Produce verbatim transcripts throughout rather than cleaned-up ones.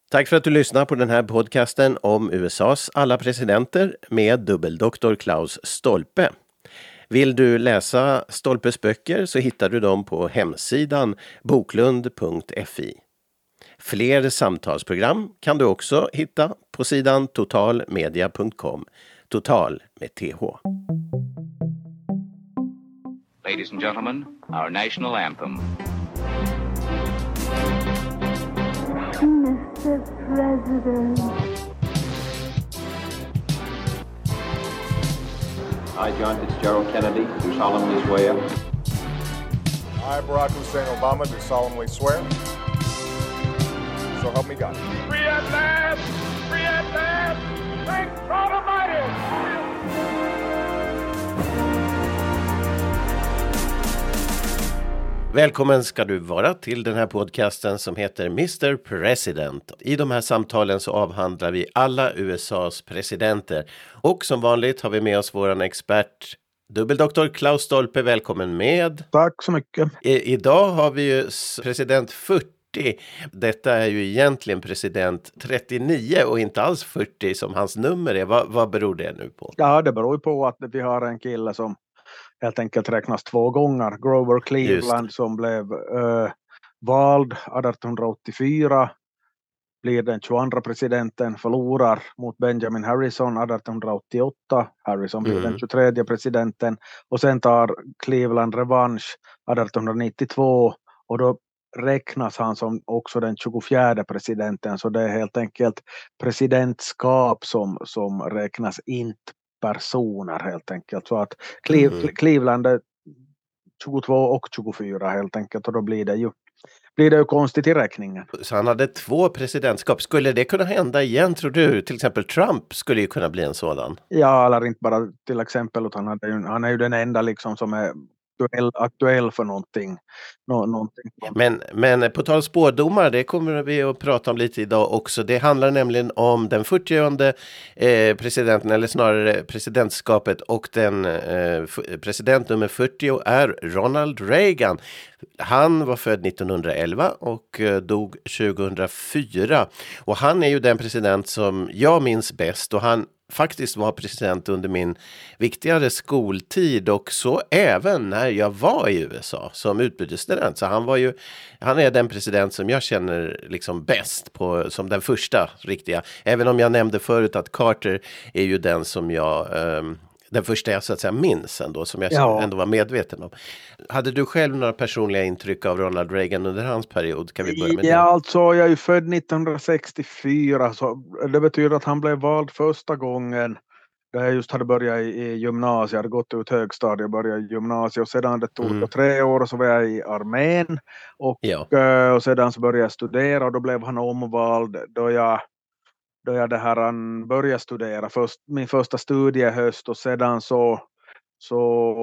Tack för att du lyssnar på den här podcasten om U S A:s alla presidenter med dubbeldoktor Klaus Stolpe. Vill du läsa Stolpes böcker så hittar du dem på hemsidan boklund punkt fi. Fler samtalsprogram kan du också hitta på sidan totalmedia punkt com. Total med T H. Ladies and gentlemen, our national anthem. Mister President. I, John Fitzgerald Kennedy, do solemnly swear. I, Barack Hussein Obama, do solemnly swear. So help me God. Free at last! Free at last! Thank God Almighty! Välkommen ska du vara till den här podcasten som heter mister President. I de här samtalen så avhandlar vi alla U S A:s presidenter. Och som vanligt har vi med oss våran expert, dubbeldoktor Klaus Stolpe. Välkommen med. Tack så mycket. I, idag har vi ju president fyrtio. Detta är ju egentligen president trettionio och inte alls fyrtio som hans nummer är. Va, vad beror det nu på? Ja, det beror ju på att vi har en kille som helt enkelt räknas två gånger. Grover Cleveland som blev uh, vald arton åttiofyra, blir den tjugoandra presidenten, förlorar mot Benjamin Harrison arton åttioåtta. Harrison blir mm. den tjugotredje presidenten och sen tar Cleveland revansch arton nittiotvå och då räknas han som också den tjugofjärde presidenten, så det är helt enkelt presidentskap som, som räknas inte personer helt enkelt, så att Cle- mm. Cleveland är tjugotvå och tjugofyra helt enkelt, och då blir det ju blir det ju konstigt i räkningen. Så han hade två presidentskap. Skulle det kunna hända igen, tror du? Till exempel Trump skulle ju kunna bli en sådan. Ja, eller inte bara till exempel, utan han är ju, han är ju den enda liksom som är aktuell, aktuell för någonting. Nå, någonting. Men, men på tal spårdomar, det kommer vi att prata om lite idag också. Det handlar nämligen om den fyrtionde eh, presidenten, eller snarare presidentskapet, och den eh, president nummer fyrtio är Ronald Reagan. Han var född nittonhundraelva och eh, dog tjugohundrafyra. Och han är ju den president som jag minns bäst, och han faktiskt var president under min viktigare skoltid och så även när jag var i U S A som utbytesstudent. Så han var ju, han är den president som jag känner liksom bäst på, som den första riktiga. Även om jag nämnde förut att Carter är ju den som jag, um, den första jag så att säga minns ändå, som jag ja. ändå var medveten om. Hade du själv några personliga intryck av Ronald Reagan under hans period? Kan vi börja med det? Ja, alltså jag är ju född nittonhundrasextiofyra, så det betyder att han blev vald första gången då jag just hade börjat i, i gymnasiet, jag hade gått ut högstadiet och börjat i gymnasiet, och sedan det tog mm. tre år och så var jag i armén och, ja. och sedan så började jag studera och då blev han omvald då jag då jag det här han började studera först, min första studiehöst, och sedan så så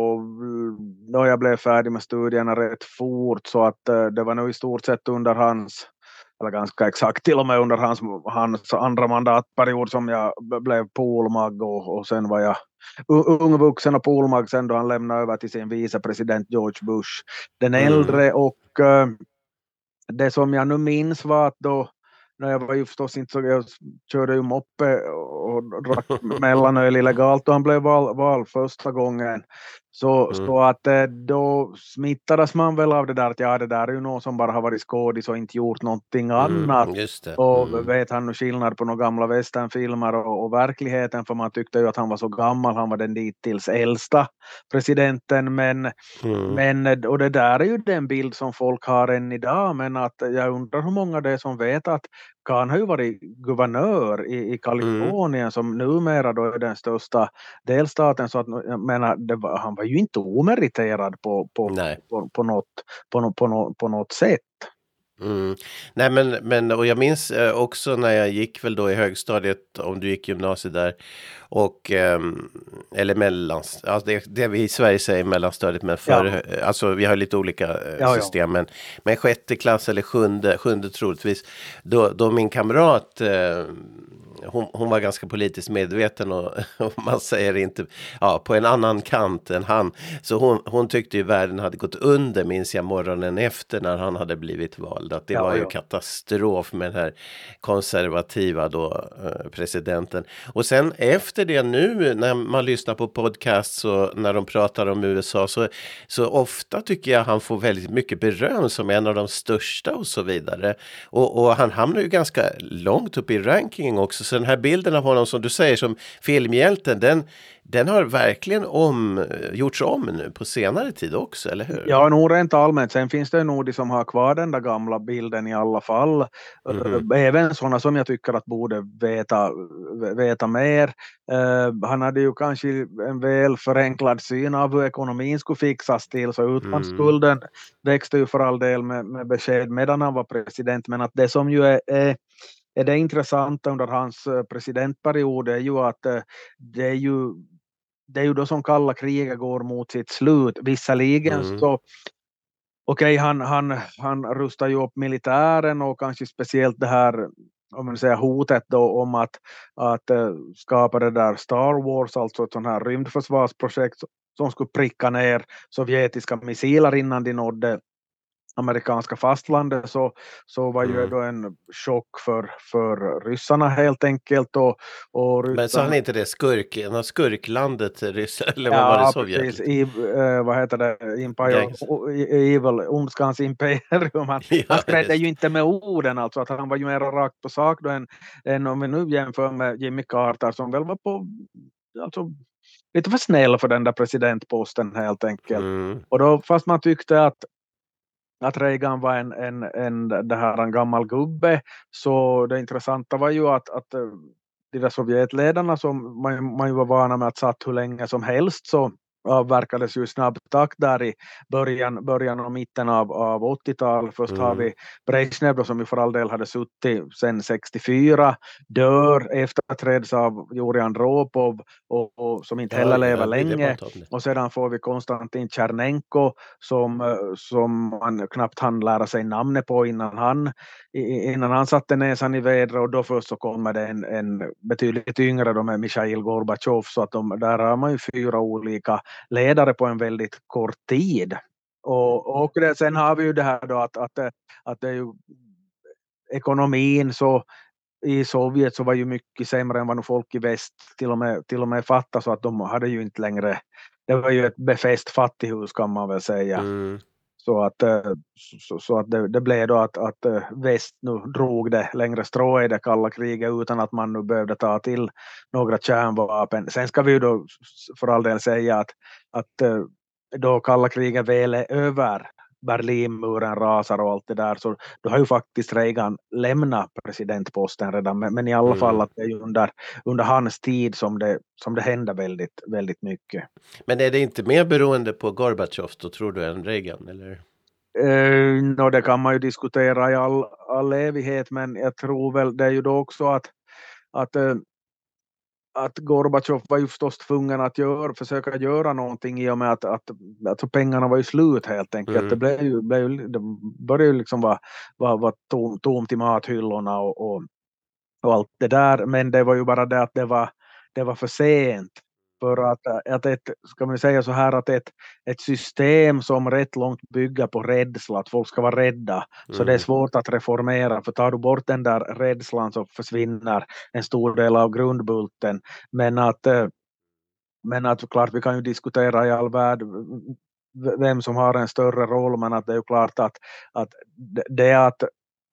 då jag blev färdig med studierna rätt fort, så att det var nog i stort sett under hans, eller ganska exakt till och med under hans, hans andra mandatperiod som jag blev polmag, och, och sen var jag ungvuxen och polmag sen då han lämnade över till sin vicepresident George Bush den äldre. Mm. Och uh, det som jag nu minns var att då när jag var ju förstås inte så, jag körde ju moppe och drack mellanöl illegalt och han blev val, val första gången. Så, mm. så att då smittades man väl av det där att ja, det där är ju någon som bara har varit skådis och inte gjort någonting annat. Mm, just det. Mm. Och vet han nu skillnad på några gamla westernfilmer och, och verkligheten, för man tyckte ju att han var så gammal, han var den dittills äldsta presidenten, men, mm. men och det där är ju den bild som folk har än idag, men att jag undrar hur många det är som vet att Khan har ju varit guvernör i, i Kalifornien mm. som numera då är den största delstaten, så att jag menar, det var, han var ju inte omeriterad på, på, på, på, något, på, något, på, något, på något sätt. Mm. Nej men, men och jag minns också när jag gick väl då i högstadiet, om du gick gymnasiet där, och ehm, eller mellans, alltså det, det vi i Sverige säger mellanstadiet, men för, ja. alltså vi har lite olika eh, ja, system, men, men sjätte klass eller sjunde, sjunde troligtvis, då, då min kamrat eh, hon, hon var ganska politiskt medveten och, och man säger inte, ja, på en annan kant än han, så hon, hon tyckte ju världen hade gått under, minns jag, morgonen efter när han hade blivit vald, att det ja, var ju ja. katastrof med den här konservativa då eh, presidenten. Och sen efter det nu när man lyssnar på podcasts och när de pratar om U S A, så, så ofta tycker jag han får väldigt mycket beröm som en av de största och så vidare. Och, och han hamnar ju ganska långt upp i rankingen också, så den här bilden av honom som du säger som filmhjälten, den, den har verkligen om, gjorts om nu på senare tid också, eller hur? Ja, nog rent allmänt. Sen finns det nog de som har kvar den där gamla bilden i alla fall. Mm-hmm. Även sådana som jag tycker att borde veta, veta mer. Uh, han hade ju kanske en väl förenklad syn av hur ekonomin skulle fixas till, så utlandsskulden mm. växte ju för all del med, med besked medan han var president, men att det som ju är, är är det intressanta under hans presidentperiod är ju att det är ju, det är ju då som kalla kriget går mot sitt slut. Visserligen mm. så okej, okay, han, han, han rustar ju upp militären och kanske speciellt det här, om man säger, hotet då om att, att skapa det där Star Wars, alltså ett sånt här rymdförsvarsprojekt som skulle pricka ner sovjetiska missiler innan de nådde amerikanska fastlandet, så, så var ju mm. då en chock för, för ryssarna helt enkelt. Och, och ryssarna... Men så han inte det skurk, en av skurklandet Ryssland, eller vad ja, var det, Sovjet? Precis, i, uh, vad heter det, Empire, Evil, ondskans imperium. Han, ja, han skrädde ju inte med orden, alltså att han var ju mer rakt på sak då än, än om vi nu jämför med Jimmy Carter som väl var på, alltså lite för snäll för den där presidentposten helt enkelt. Mm. Och då, fast man tyckte att att Reagan var en, en, en, det här, en gammal gubbe, så det intressanta var ju att, att de där Sovjetledarna som man, man ju var vana med att satt hur länge som helst, så avverkades ju i snabb takt där i början, början och mitten av, av åttiotal. Först mm. har vi Brezhnev som ju för all del hade suttit sedan sextiofyra, dör, efterträds av Jurij Andropov och, och som inte heller ja, lever ja, länge. Och sedan får vi Konstantin Tjernenko som, som man knappt hann lära sig namnet på innan han, innan han satte näsan i vädret, och då först så kommer det en, en betydligt yngre då med Mikhail Gorbachev, så att de, där har man ju fyra olika ledare på en väldigt kort tid. Och, och det, sen har vi ju det här då att, att, att det är ju ekonomin, så i Sovjet så var ju mycket sämre än vad folk i väst till och med, till och med fattade, så att de hade ju inte längre, det var ju ett befäst fattighus kan man väl säga. Mm. Så att, så, så att det, det blev då att, att väst nu drog det längre strå i det kalla kriget utan att man nu behövde ta till några kärnvapen. Sen ska vi ju då för all del säga att, att då kalla kriget väl är över, Berlinmuren rasar och allt det där, så då har ju faktiskt Reagan lämnat presidentposten redan, men, men i alla mm. fall att det är under, under hans tid som det, som det händer väldigt, väldigt mycket. Men är det inte mer beroende på Gorbachev då, tror du, än Reagan, eller? Eh, no, det kan man ju diskutera i all, all evighet, men jag tror väl det är ju då också att, att eh, att Gorbachev var ju förstås tvungen att göra, försöka göra någonting i och med att, att alltså pengarna var ju slut helt enkelt. Mm. Det, blev ju, blev ju, det började ju liksom vara, vara, vara tom, tomt i mathyllorna och, och, och allt det där. Men det var ju bara det att det var, det var för sent. För att, att ett, ska man säga så här, att ett, ett system som rätt långt bygger på rädsla, att folk ska vara rädda, mm. så det är svårt att reformera, för tar du bort den där rädslan så försvinner en stor del av grundbulten. Men att, men att klart vi kan ju diskutera i all värld vem som har en större roll, men att det är ju klart att, att det är att,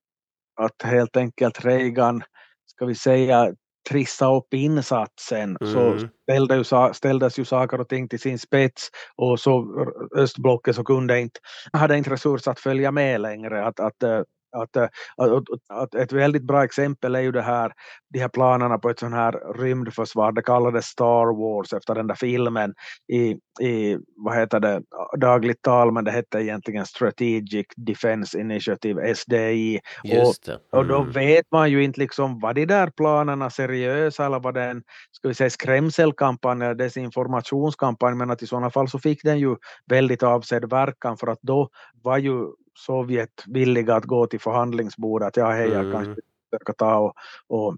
att helt enkelt Reagan, ska vi säga, trissa upp insatsen, mm. så ställde ju, ställdes ju saker och ting till sin spets, och så östblocket så kunde inte, hade inte resurs att följa med längre, att, att Att, att, att, att ett väldigt bra exempel är ju det här, de här planerna på ett sån här rymdförsvar, det kallades Star Wars efter den där filmen i, i vad heter det, dagligt tal, men det hette egentligen Strategic Defense Initiative, S D I. Just det. Mm. Och, och då Mm. vet man ju inte liksom, var de där planerna seriösa eller var det en, ska vi säga, skrämselkampanj eller desinformationskampanj, men att i sådana fall så fick den ju väldigt avsedd verkan, för att då var ju Sovjet villiga att gå till förhandlingsbordet, att ja, hej, jag Mm. kanske ska ta och, och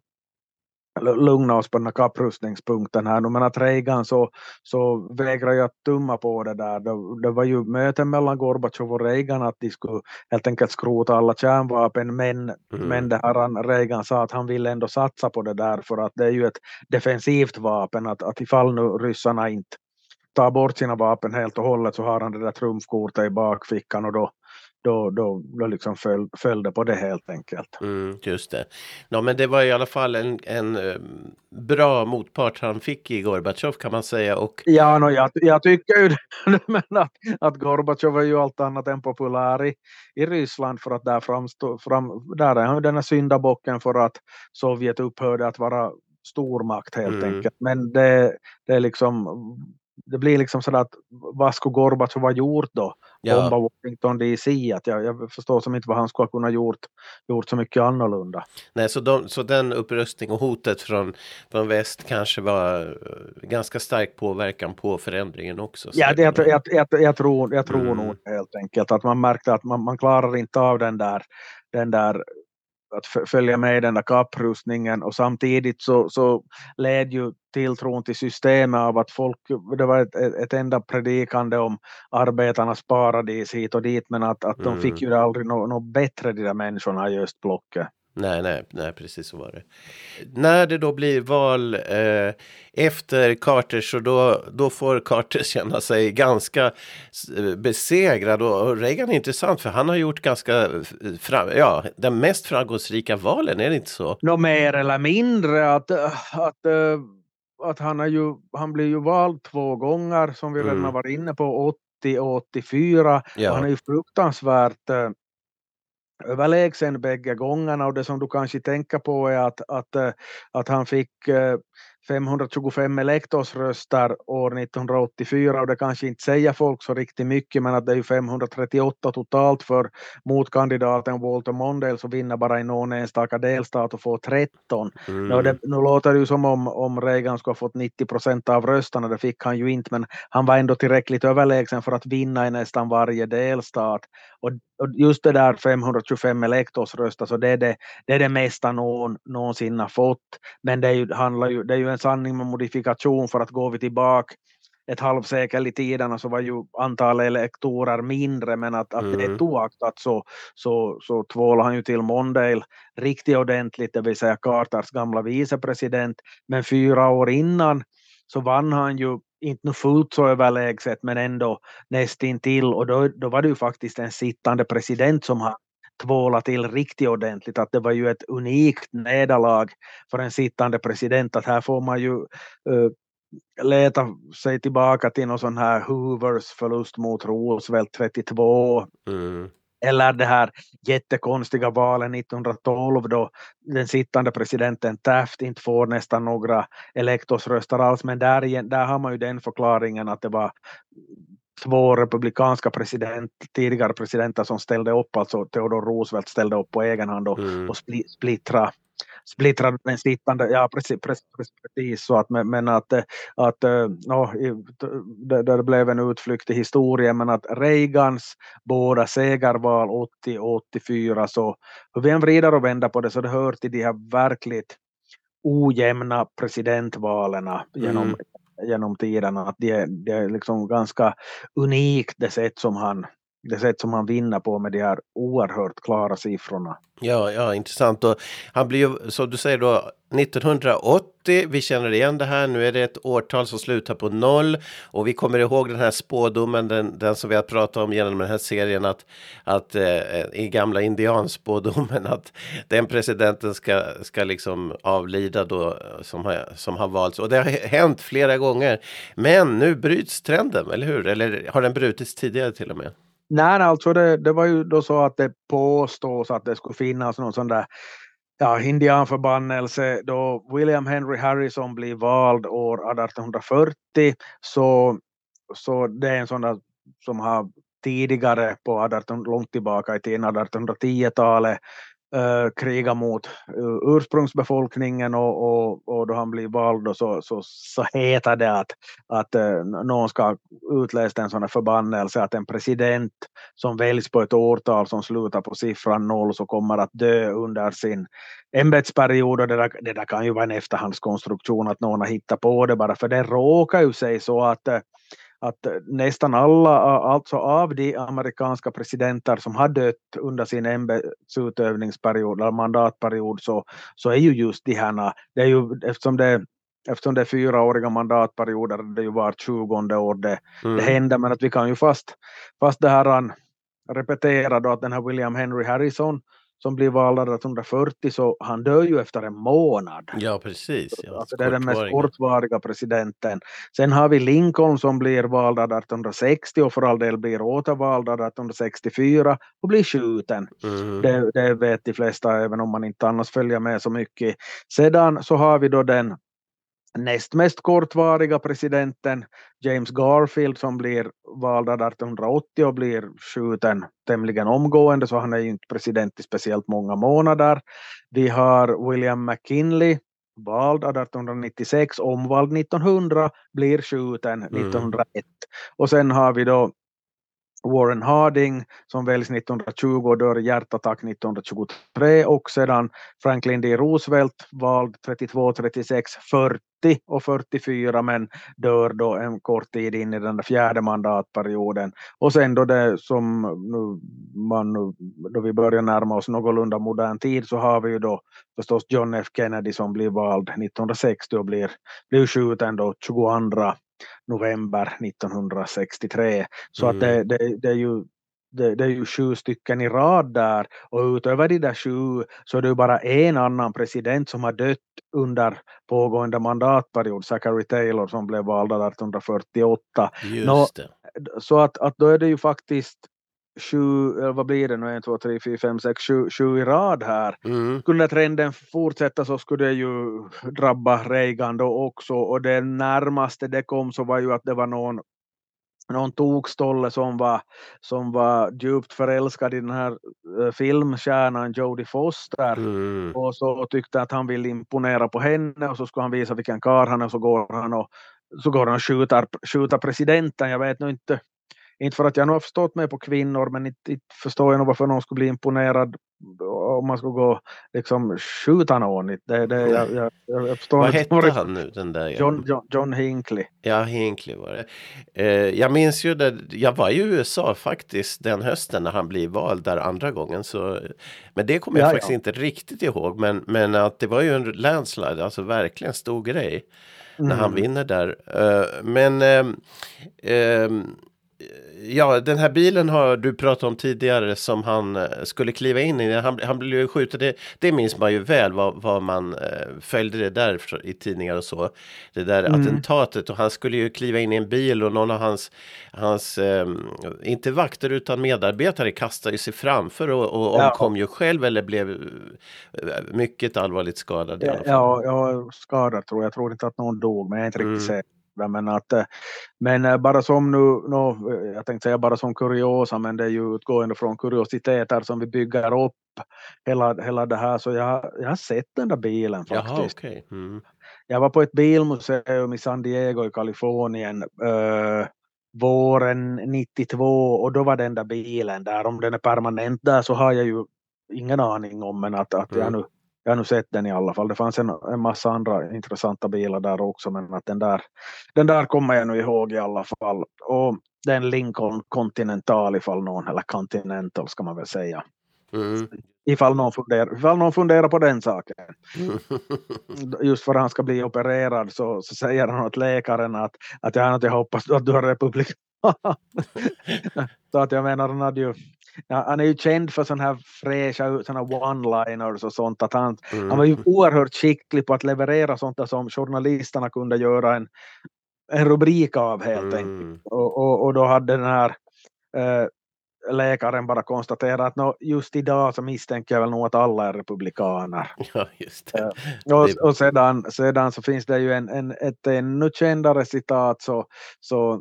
lugna oss på den här kapprustningspunkten här. Men att Reagan så, så vägrar jag tumma på det där. Det, det var ju möten mellan Gorbatjov och Reagan att de skulle helt enkelt skrota alla kärnvapen, men, Mm. men det här Reagan sa att han ville ändå satsa på det där, för att det är ju ett defensivt vapen, att, att ifall nu ryssarna inte tar bort sina vapen helt och hållet så har han det där trumfkortet i bakfickan, och då Då, då, då liksom föll, följde på det helt enkelt. Mm, just det. Ja, men det var i alla fall en, en um, bra motpart han fick i Gorbatjov, kan man säga. Och... Ja, no, jag, jag tycker ju det, men att, att Gorbatjov är ju allt annat än populär i, i Ryssland, för att där, framstå, fram, där är han den här syndabocken för att Sovjet upphörde att vara stormakt helt Mm. enkelt. Men det, det är liksom... Det blir liksom sådär att vad skulle Gorbatjov ha gjort då? Ja. Bomba Washington D C. Att jag, jag förstår som inte vad han skulle kunna gjort, gjort så mycket annorlunda. Nej, så, de, så den upprustning och hotet från, från väst kanske var uh, ganska stark påverkan på förändringen också. Ja, det, jag, jag, jag, jag tror, jag tror Mm. nog helt enkelt att man märkte att man, man klarar inte av den där, den där att följa med i den där kapprustningen, och samtidigt så, så led ju tilltron till systemet av att folk, det var ett, ett enda predikande om arbetarnas paradis hit och dit, men att, att Mm. de fick ju aldrig något no bättre, de där människorna i östblocket. Nej, nej, nej, precis så var det. När det då blir val eh, efter Carter, så då, då får Carter känna sig ganska besegrad, och Reagan är intressant för han har gjort ganska fram, ja, den mest framgångsrika valen, är det inte så? Nå mer eller mindre att, att, att han, är ju, han blir ju vald två gånger som vi redan Mm. har varit inne på, åttio och åttiofyra, Ja. och han är ju fruktansvärt överlägsen bägge gångerna, och det som du kanske tänker på är att, att, att han fick femhundratjugofem elektorsröster år nittonhundraåttiofyra, och det kanske inte säger folk så riktigt mycket, men att det är ju femhundratrettioåtta totalt för motkandidaten Walter Mondale, så vinner bara i någon enstaka delstat och får tretton. Mm. Nu, det, nu låter det ju som om, om Reagan skulle ha fått nittio procent av rösterna, det fick han ju inte, men han var ändå tillräckligt överlägsen för att vinna i nästan varje delstat. Och, och just det där femhundratjugofem elektorsröster, så det är det, det är det mesta någon någonsin har fått, men det är ju, handlar ju, det är ju en sanning med modifikation, för att går vi tillbaka ett halvsekel i tiden så var ju antalet elektorer mindre, men att, att Mm. det är oaktat så, så, så tvålar han ju till Mondale riktigt ordentligt, det vill säga Carters gamla vicepresident, men fyra år innan så vann han ju inte nu fullt så överlägset, men ändå nästintill, och då, då var det ju faktiskt en sittande president som har tvåla till riktigt ordentligt, att det var ju ett unikt nederlag för en sittande president, att här får man ju uh, leta sig tillbaka till någon sån här Hoovers förlust mot Roosevelt trettiotvå, Mm. eller det här jättekonstiga valet nittonhundratolv då den sittande presidenten Taft inte får nästan några elektorsröster alls, men där, där har man ju den förklaringen att det var två republikanska president, tidigare presidenter som ställde upp, alltså Theodore Roosevelt ställde upp på egen hand och, Mm. och spli, splittra splittrade den sittande, ja precis, precis, precis så att, men att, att no, det, det blev en utflykt i historien, men att Reagans båda segerval åttio och åttiofyra, så hur vi än vrider och vänder på det, så det hör till de här verkligt ojämna presidentvalen genom, Mm. genom tiden, att det är, det är liksom ganska unikt det sätt som han det sätt som han vinner på med de här oerhört klara siffrorna. Ja, ja, intressant. Och han blir ju, som du säger då, nittonhundraåttio, vi känner igen det här, nu är det ett årtal som slutar på noll, och vi kommer ihåg den här spådomen, den, den som vi har pratat om genom den här serien, att, att eh, i gamla indianspådomen, att den presidenten ska, ska liksom avlida då, som har, som har valts, och det har hänt flera gånger, men nu bryts trenden, eller hur? Eller har den brutits tidigare till och med? Nej, alltså det, det var ju då så att det påstås att det skulle finnas någon sån där ja, indianförbannelse då William Henry Harrison blir vald år arton fyrtio, så, så det är en sån där som har tidigare på arton, långt tillbaka i tiden, artonhundratio-talet Uh, kriga mot uh, ursprungsbefolkningen och, och, och då han blir vald och så, så, så heter det att, att uh, någon ska utläsa en sån här förbannelse att en president som väljs på ett årtal som slutar på siffran noll så kommer att dö under sin ämbetsperiod, och det där, det där kan ju vara en efterhandskonstruktion att någon har hittat på det bara, för det råkar ju sig så att uh, att nästan alla, alltså av de amerikanska presidenter som har dött under sin ämbetsutövningsperiod eller mandatperiod, så, så är ju just de här, det är ju, eftersom det, eftersom det är fyraåriga mandatperioder, det är ju var tjugonde år det, mm. det händer, men att vi kan ju fast, fast det här han repetera då att den här William Henry Harrison som blir vald arton fyrtio, så han dör ju efter en månad. Ja, precis. Ja, alltså det är den mest kortvariga presidenten. Sen har vi Lincoln som blir vald arton sextio och för all del blir återvald arton sextiofyra och blir skjuten. Mm. Det, det vet de flesta, även om man inte annars följer med så mycket. Sedan så har vi då den näst mest kortvariga presidenten James Garfield som blir vald arton åttio och blir skjuten tämligen omgående, så han är ju inte president i speciellt många månader. Vi har William McKinley, vald arton nittiosex, omvald nittonhundra, blir skjuten nittonhundraett. Mm. Och sen har vi då Warren Harding som väljs nittonhundratjugo och dör i hjärtattack nittonhundratjugotre, och sedan Franklin D. Roosevelt vald trettiotvå, trettiosex, fyrtio och fyrtiofyra, men dör då en kort tid in i den fjärde mandatperioden. Och sen då det som nu man då vi börjar närma oss någorlunda modern tid, så har vi ju då förstås John F. Kennedy som blir vald nittonhundrasextio och blir, blir skjuten då tjugoandra november nittonhundrasextiotre. Så mm. att det, det, det är ju det, det är ju sju stycken i rad där, och utöver de där sju så är det ju bara en annan president som har dött under pågående mandatperiod, Zachary Taylor som blev vald arton fyrtioåtta. Just Nå, det. så att, att då är det ju faktiskt sju, eller vad blir det nu, en, två, tre, fyra, fem, sex, sju, sju i rad här. Mm. Skulle trenden fortsätta så skulle det ju drabba Reagan då också, och det närmaste det kom så var ju att det var någon någon tokstolle som var, som var djupt förälskad i den här uh, filmstjärnan Jodie Foster. Mm. Och så tyckte att han ville imponera på henne, och så skulle han visa vilken karl han är, och så går han och, så går han och skjuter, skjuter presidenten. Jag vet nog inte, inte för att jag nog har förstått mig på kvinnor, men inte, inte förstår jag nog varför någon skulle bli imponerad om man skulle gå liksom skjuta någon. Det, det, jag, jag, jag förstår. Vad hette var han nu, den där? John, John, John Hinckley. Ja, Hinckley var det. Eh, jag minns ju det, jag var i U S A faktiskt den hösten när han blev vald där andra gången. Så, men det kommer jag ja, faktiskt ja. inte riktigt ihåg. Men, men att det var ju en landslide, alltså verkligen stor grej när mm. han vinner där. Eh, men... Eh, eh, Ja, den här bilen har du pratat om tidigare som han skulle kliva in i. Han, han blev ju skjuten. Det, det minns man ju väl vad, vad man eh, följde det där i tidningar och så. Det där mm. attentatet, och han skulle ju kliva in i en bil och någon av hans, hans eh, inte vakter utan medarbetare kastade sig framför och, och ja. omkom ju själv eller blev mycket allvarligt skadad i alla fall. Ja, ja, skadad tror jag. Jag tror inte att någon dog, men jag är inte riktigt säker. Men, att, men bara som nu, no, jag tänkte säga bara som kuriosa, men det är ju utgående från kuriositeter som vi bygger upp hela, hela det här, så jag, jag har sett den där bilen faktiskt. Jaha, okay. mm. Jag var på ett bilmuseum i San Diego i Kalifornien äh, våren nittiotvå, och då var den där bilen där. Om den är permanent där så har jag ju ingen aning om, men att, att mm. jag nu Jag har nu sett den i alla fall. Det fanns en, en massa andra intressanta bilar där också, men att den där, den där kommer jag nu ihåg i alla fall. Och den Lincoln Continental ifall någon, eller Continental ska man väl säga. Mm. Ifall någon funderar, ifall någon funderar på den saken. Just för att han ska bli opererad så, så säger han åt läkaren att, att jag, jag hoppas att du har republikan. Så att jag menar, han hade ju Ja, han är ju känd för sådana här fräscha såna one-liners och sånt. Att han, mm. han var ju oerhört skicklig på att leverera sånt där som journalisterna kunde göra en, en rubrik av helt mm. enkelt. Och, och, och då hade den här eh, läkaren bara konstaterar att no, just idag så misstänker jag väl nog att alla är republikaner. Ja, just det. Och, Det- och sedan, sedan så finns det ju en, en, ett ännu kändare citat så, så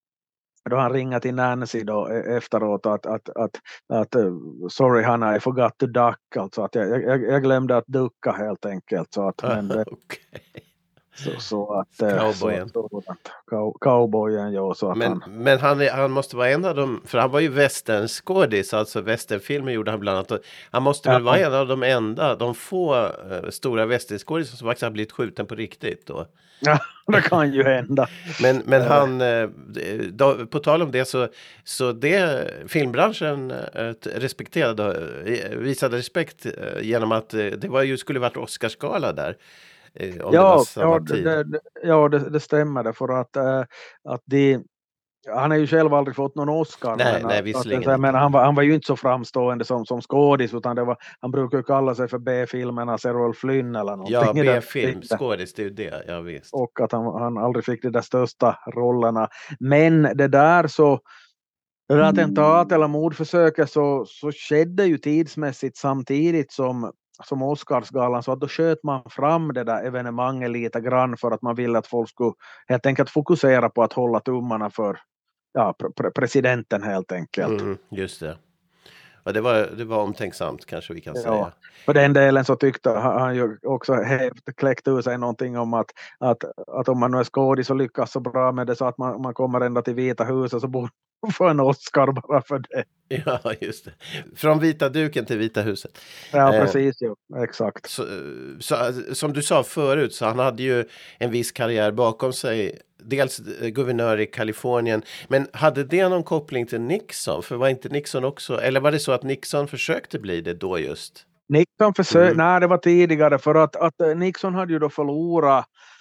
då han ringer till Nancy då e- efteråt att, att, att, att uh, sorry Hanna, I forgot to duck, alltså att jag, jag, jag glömde att ducka helt enkelt, så att men det, Okej. så, så att eh, Cowboyen. så, så att cow, cowboyen ja, så att Men, han men han, är, han måste vara en av dem, för han var ju westernskådis, alltså westernfilmer gjorde han bland annat. Och han måste väl Ja. vara en av de enda, de få eh, stora westernskådisar som faktiskt har blivit skjuten på riktigt då. ja, det kan ju hända. Men, men han, eh, då, på tal om det så, så det filmbranschen eh, respekterade, eh, visade respekt eh, genom att eh, det var ju, skulle varit Oscarsgala där. eh, Om det var Ja, samma ja, tid. det, det, ja det, det stämmer det, för att, äh, att de, han har ju själv aldrig fått någon Oscar. Nej, men, nej, att- visserligen att, jag inte. menar, han, var, han var ju inte så framstående som, som skådis, utan det var, han brukar ju kalla sig för B-filmernas Errol Flynn eller någonting. Ja, i den B-film, stilen. skådis, det är ju det, ja visst. Och att han, han aldrig fick de där största rollerna. Men det där så, det där attentat eller mordförsöket så, så skedde ju tidsmässigt samtidigt som, som Oscarsgalan, så att då sköt man fram det där evenemanget lite grann för att man ville att folk skulle helt enkelt fokusera på att hålla tummarna för ja, pre- pre- presidenten helt enkelt. Mm, just det. Ja, det var, det var omtänksamt kanske vi kan Ja. säga. För den delen så tyckte han han ju också hävt, kläckt ur sig någonting om att, att, att om man nu är skådis och lyckas så bra med det så att man, man kommer ända till Vita huset så borde man få en Oscar bara för det. Ja, just det. Från vita duken till Vita huset. Ja, Eh. precis, ju. Exakt. Så, så, som du sa förut så han hade ju en viss karriär bakom sig. Dels eh, guvernör i Kalifornien. Men hade det någon koppling till Nixon? För var inte Nixon också, eller var det så att Nixon försökte bli det då just? Nixon försökte, Mm. nej det var tidigare, för att, att eh, Nixon hade ju då förlorat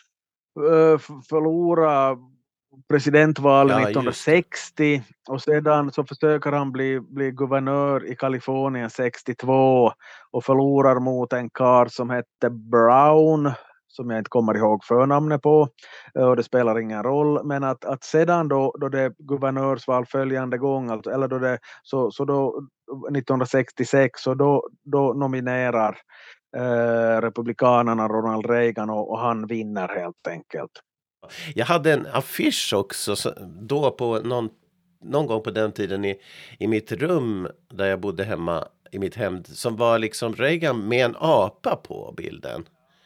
eh, f- förlorat presidentvalen Ja, just det. nittonhundrasextio och sedan så försöker han bli, bli guvernör i Kalifornien sextiotvå och förlorar mot en karl som hette Brown som jag inte kommer ihåg förnamnet på, eh, och det spelar ingen roll, men att, att sedan då, då det guvernörsval följande gång, alltså, eller då det, så, så då nittonhundrasextiosex så då, då nominerar eh, republikanerna Ronald Reagan och, och han vinner helt enkelt. Jag hade en affisch också så, då på någon, någon gång på den tiden i, i mitt rum där jag bodde hemma i mitt hem som var liksom Reagan med en apa på bilden.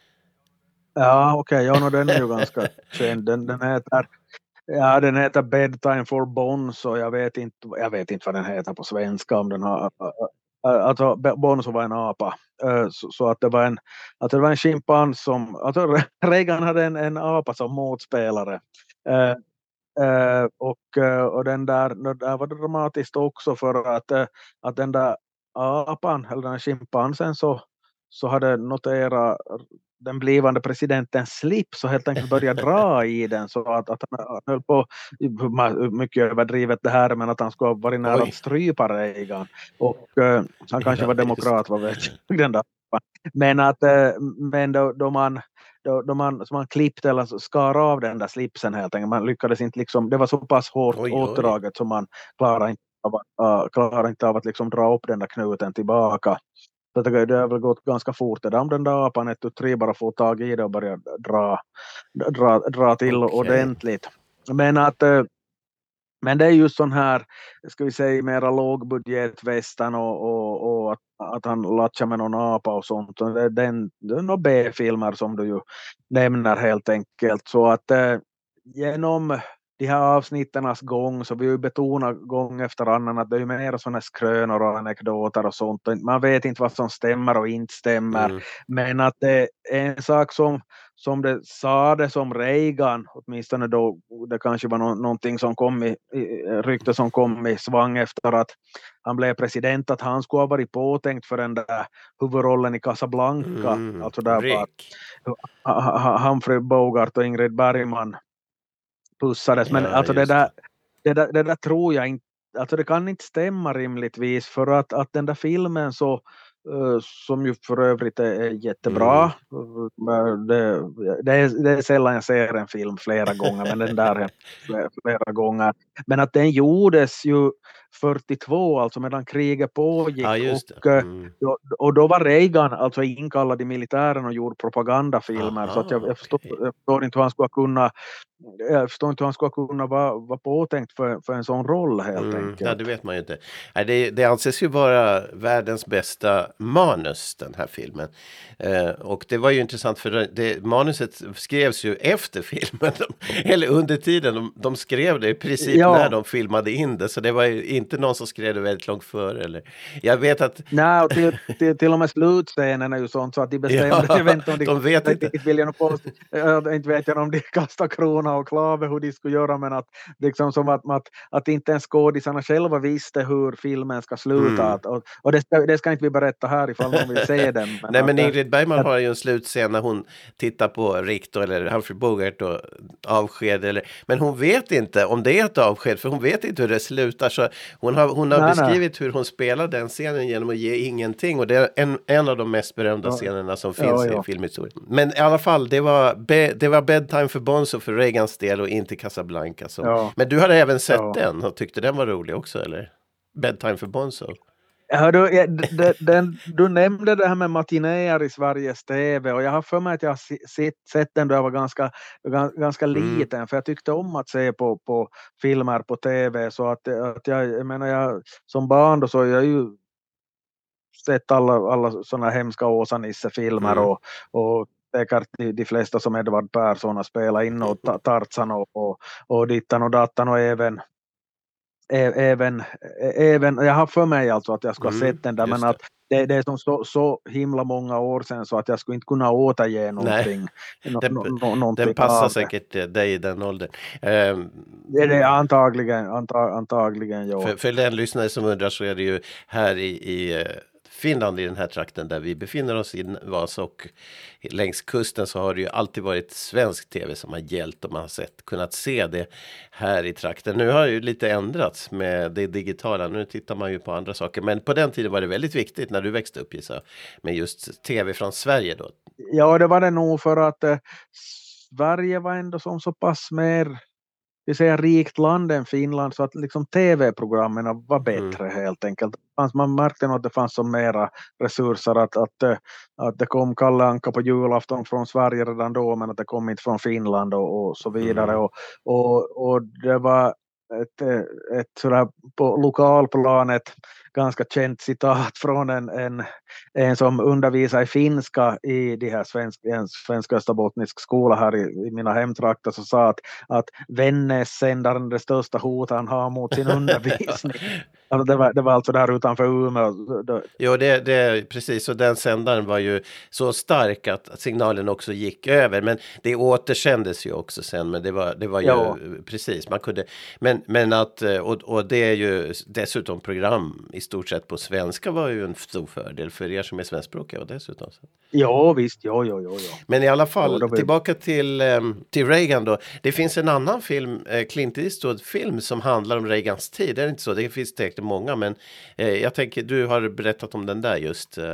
Ja, okej, okay, ja, no, den är ju ganska känd. Den, den heter ja, den heter Bedtime for Bonzo. Jag vet inte, jag vet inte vad den heter på svenska, om den har alltså Bonzo var en apa. Så, så att det var en att det var en schimpans som alltså Reagan hade en, en apa som motspelare. Uh, uh, och, uh, och den där, där var det dramatiskt också för att, uh, att den där apan eller den schimpansen så, så hade noterat den blivande presidentens slips och helt enkelt började dra i den så att, att han höll på, mycket överdrivet det här, men att han skulle ha varit nära Oj. att strypa Reagan och uh, han kanske Ja, var demokrat, vad vet jag, den där. Men att uh, men då, då man då, då man, så man klippte eller skar av den där slipsen helt enkelt, man lyckades inte liksom, det var så pass hårt Oj, oj. åtdraget som man klarade inte av, uh, klarade inte av att liksom dra upp den där knuten tillbaka. Så det har väl gått ganska fort. Det där om den där apan ett och tre bara får tag i det och börjar dra, dra, dra till Okej. ordentligt. Men att eh, men det är ju sån här, ska vi säga, mera lågbudgetvästan och, och, och att, att han latchar med någon apa och sånt. Och det är den, det är några B-filmer som du ju nämner helt enkelt. Så att eh, genom de här avsnitternas gång så vi ju betonar gång efter annan att det är ju mer sådana skrönor och anekdoter och sånt. Man vet inte vad som stämmer och inte stämmer. Mm. Men att det är en sak som, som det sa det som Reagan, åtminstone då det kanske var no, någonting som kom i, i rykte som kom i svang efter att han blev president, att han skulle ha varit påtänkt för den där huvudrollen i Casablanca. Mm. Alltså där var Rick. Humphrey Bogart och Ingrid Bergman pussades, men Ja, alltså det just där, det där det där tror jag inte, alltså det kan inte stämma rimligtvis, för att, att den där filmen så uh, som ju för övrigt är, är jättebra, mm. det, det, är, det är sällan jag ser en film flera gånger, men den där är flera, flera gånger, men att den gjordes ju fyrtiotvå, alltså medan kriget pågick. Ja, just det. Och, eh, Mm. då, och då var Reagan alltså inkallad i militären och gjorde propagandafilmer. Aha, så att jag, jag, förstår, okej. jag förstår inte hur han skulle kunna jag förstår inte hur han skulle kunna vara, vara påtänkt för, för en sån roll helt Mm, enkelt. ja, det vet man ju inte. Nej, det, det anses ju vara världens bästa manus, den här filmen. Eh, och det var ju intressant för det, manuset skrevs ju efter filmen. Eller under tiden. De, de skrev det i princip Ja. när de filmade in det. Så det var ju inte någon som skrev det väldigt långt före. Eller. Jag vet att... Nej, och till, till, till och med slutscenen är ju sånt så att de bestämde. Ja, jag vet inte om de, de vet jag, inte. Vill jag nog påstå, jag inte vet jag om de kastar krona och klave hur de skulle göra, men att liksom som att, att, att inte ens skådisarna själva visste hur filmen ska sluta. Mm. Att, och och det, ska, det ska inte vi berätta här ifall någon vill se den. Men Nej, men att, Ingrid Bergman att, har ju en slutscen när hon tittar på Richter eller Humphrey Bogart och avsked. Eller, men hon vet inte om det är ett avsked, för hon vet inte hur det slutar. Så hon har, hon har nej, beskrivit nej. hur hon spelar den scenen genom att ge ingenting. Och det är en, en av de mest berömda ja. scenerna som finns ja, ja. i filmhistorien. Men i alla fall, det var, be, det var bedtime för Bonzo för Reagans del och inte Casablanca. Så. Ja. Men du hade även sett ja. den och tyckte den var rolig också, eller? Bedtime för Bonzo. Ja, du, den, den, du nämnde det här med matinéer i Sveriges T V och jag har för mig att jag har sett, sett den då jag var ganska, ganska liten mm. för jag tyckte om att se på, på filmer på T V så att, att jag, jag menar jag som barn då så jag ju sett alla, alla sådana hemska Åsa-Nisse-filmer mm. och, och säkert de, de flesta som Edvard Persson har spelat in och Tarzan och, och, och dittan och dattan och även Även, även, jag har för mig alltså att jag skulle ha sett den där, men att det, det är som så, så himla många år sedan så att jag skulle inte kunna återge någonting. Nej, den, no, no, någonting den passar säkert dig i den åldern. Um, det är det antagligen, antag, antagligen ja. För, för den lyssnare som undrar så är det ju här i, i Finland, i den här trakten där vi befinner oss i Vasa och längs kusten, så har det ju alltid varit svensk tv som har gällt och man har sett, kunnat se det här i trakten. Nu har det ju lite ändrats med det digitala, nu tittar man ju på andra saker, men på den tiden var det väldigt viktigt när du växte upp, gissar, med just tv från Sverige då. Ja, det var det nog för att eh, Sverige var ändå som så pass mer vi säger rikt land än Finland, så att liksom tv-programmen var bättre mm. helt enkelt. Man märkte nog att det fanns som mera resurser, att, att, att det kom Kalle Anka på julafton från Sverige redan då, men att det kom inte från Finland och, och så vidare. Mm. Och, och, och det var ett, ett sådär på lokalplanet ganska känt citat från en, en, en som undervisar i finska i de här svensk, en svenska österbottnisk skola här i, i mina hemtrakter, så sa att, att Vännäs-sändaren det största hot han har mot sin undervisning. Alltså det, var, det var alltså där utanför Umeå. Jo, det, det, precis. Och den sändaren var ju så stark att, att signalen också gick över. Men det återsändes ju också sen. Men det var, det var ju ja. precis. Man kunde, men, men att, och, och det är ju dessutom program i stort sett på svenska var ju en stor fördel för er som är svenskspråkiga och dessutom. Så. Ja, visst. Ja, ja, ja, ja. Men i alla fall, ja, tillbaka till, till Reagan då. Det finns en annan film, Clint Eastwood-film som handlar om Reagans tid. Det är inte så, det finns säkert många, men eh, jag tänker, du har berättat om den där just. Eh,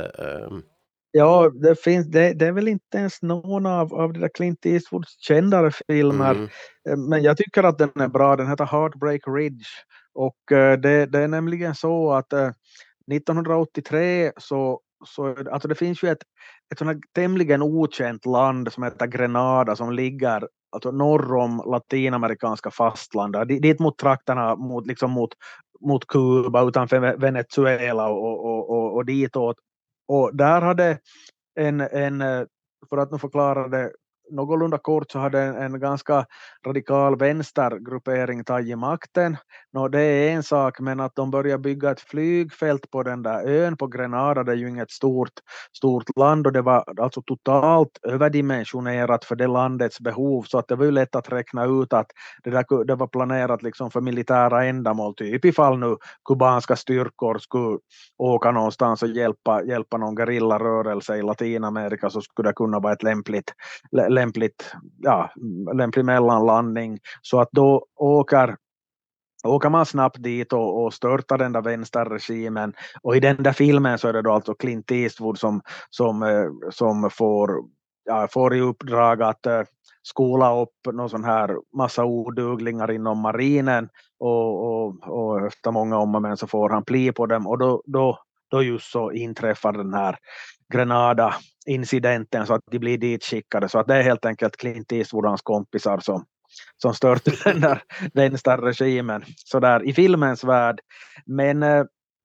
ja, det finns, det, det är väl inte ens någon av, av de där Clint Eastwoods kändare filmer, mm. men jag tycker att den är bra. Den heter Heartbreak Ridge och eh, det, det är nämligen så att eh, nittonhundraåttiotre så, så alltså det finns ju ett, ett sådant tämligen okänt land som heter Grenada som ligger alltså norr om latinamerikanska fastlandet, dit mot trakterna mot, liksom mot, mot Kuba utanför Venezuela och, och, och, och ditåt. Och där hade en, en, för att nu förklara det någorlunda kort, så hade en, en ganska radikal vänstergruppering tagit makten. Nå, det är en sak, men att de börjar bygga ett flygfält på den där ön på Grenada, det är ju inget stort, stort land och det var alltså totalt överdimensionerat för det landets behov, så att det var ju lätt att räkna ut att det, där, det var planerat liksom för militära ändamål, typ ifall nu kubanska styrkor skulle åka någonstans och hjälpa, hjälpa någon gerillarörelse i Latinamerika, så skulle det kunna vara ett lämpligt lämpligt, ja, lämplig mellanlandning, så att då åker åker man snabbt dit och, och störtar den där vänsterregimen, och i den där filmen så är det då alltså Clint Eastwood som, som, som får ja, får i uppdrag att uh, skola upp någon sån här massa oduglingar inom marinen och, och, och efter många om och men så får han pli på dem och då, då, då just så inträffar den här Grenada-incidenten så att de blir ditskickade så att det är helt enkelt Clint Eastwood och hans kompisar som, som störtar den där vänsterregimen så där i filmens värld. Men uh,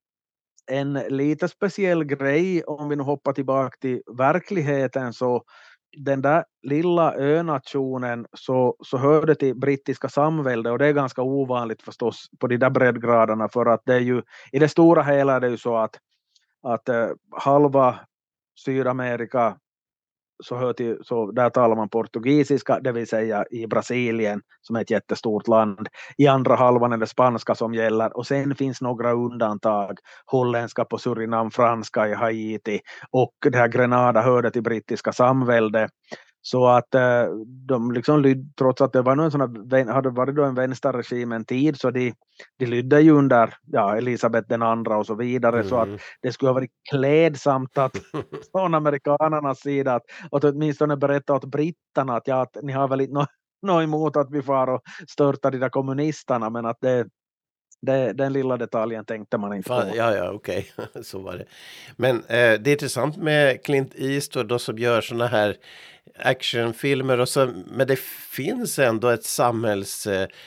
en lite speciell grej om vi nu hoppar tillbaka till verkligheten så den där lilla önationen så, så hörde till brittiska samvälde och det är ganska ovanligt förstås på de där breddgraderna för att det är ju i det stora hela är det ju så att, att äh, halva Sydamerika så hör till, så där talar man portugisiska, det vill säga i Brasilien som är ett jättestort land. I andra halvan är det spanska som gäller och sen finns några undantag. Holländska på Surinam, franska i Haiti och det här Grenada hörde till brittiska samvälde. Så att eh, de liksom lyd, trots att det var någon sån här, hade varit då en vänsterregim en tid så de, de lydde ju under ja, Elisabeth den andra och så vidare mm. så att det skulle ha varit klädsamt att från amerikanernas sida att, att åtminstone berätta åt britterna att, ja, att ni har väl inte något no emot att vi får och störta de där kommunisterna men att det Det, den lilla detaljen tänkte man inte Fan, på. Ja, ja, okej. Okay. Så var det. Men eh, det är intressant med Clint Eastwood då, som gör såna här actionfilmer. Och så, men det finns ändå ett samhälls,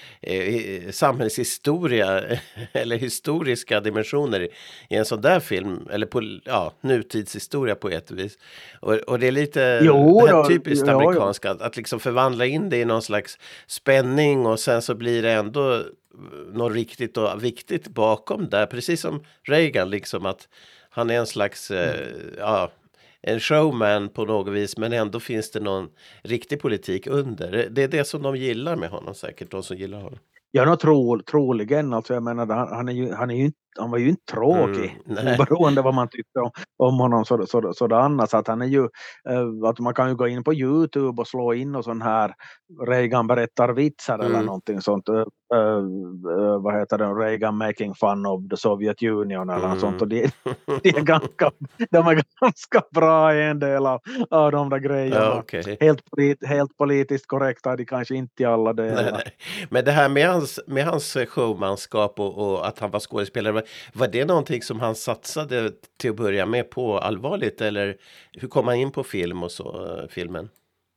eh, samhällshistoria eller historiska dimensioner i, i en sån där film. Eller på ja, nutidshistoria på ett vis. Och, och det är lite jo, det här då, typiskt jo, amerikanska. Att, att liksom förvandla in det i någon slags spänning och sen så blir det ändå något riktigt och viktigt bakom där. Precis som Reagan, liksom att han är en slags eh, ja, en showman på något vis, men ändå finns det någon riktig politik under. Det är det som de gillar med honom säkert, de som gillar honom. Ja, no, tro, troligen. Alltså, jag menar, han, han, är ju, han, är ju, han var ju inte tråkig. Mm, beroende vad man tyckte om, om honom så, så, så det annars. Att han är ju, äh, att man kan ju gå in på YouTube och slå in och sån här Reagan berättar vitsar mm. eller någonting sånt. Äh, äh, vad heter det? Reagan making fun of the Soviet Union eller mm. sånt. Och det, det är ganska, de är ganska bra i en del av, av de där grejerna. Ja, okay. helt, helt politiskt korrekta är de kanske inte i alla delar. Nej, nej. Men det här med hans, med hans showmanskap och, och att han var skådespelare, var, var det någonting som han satsade till att börja med på allvarligt? Eller hur kom han in på film och så, filmen?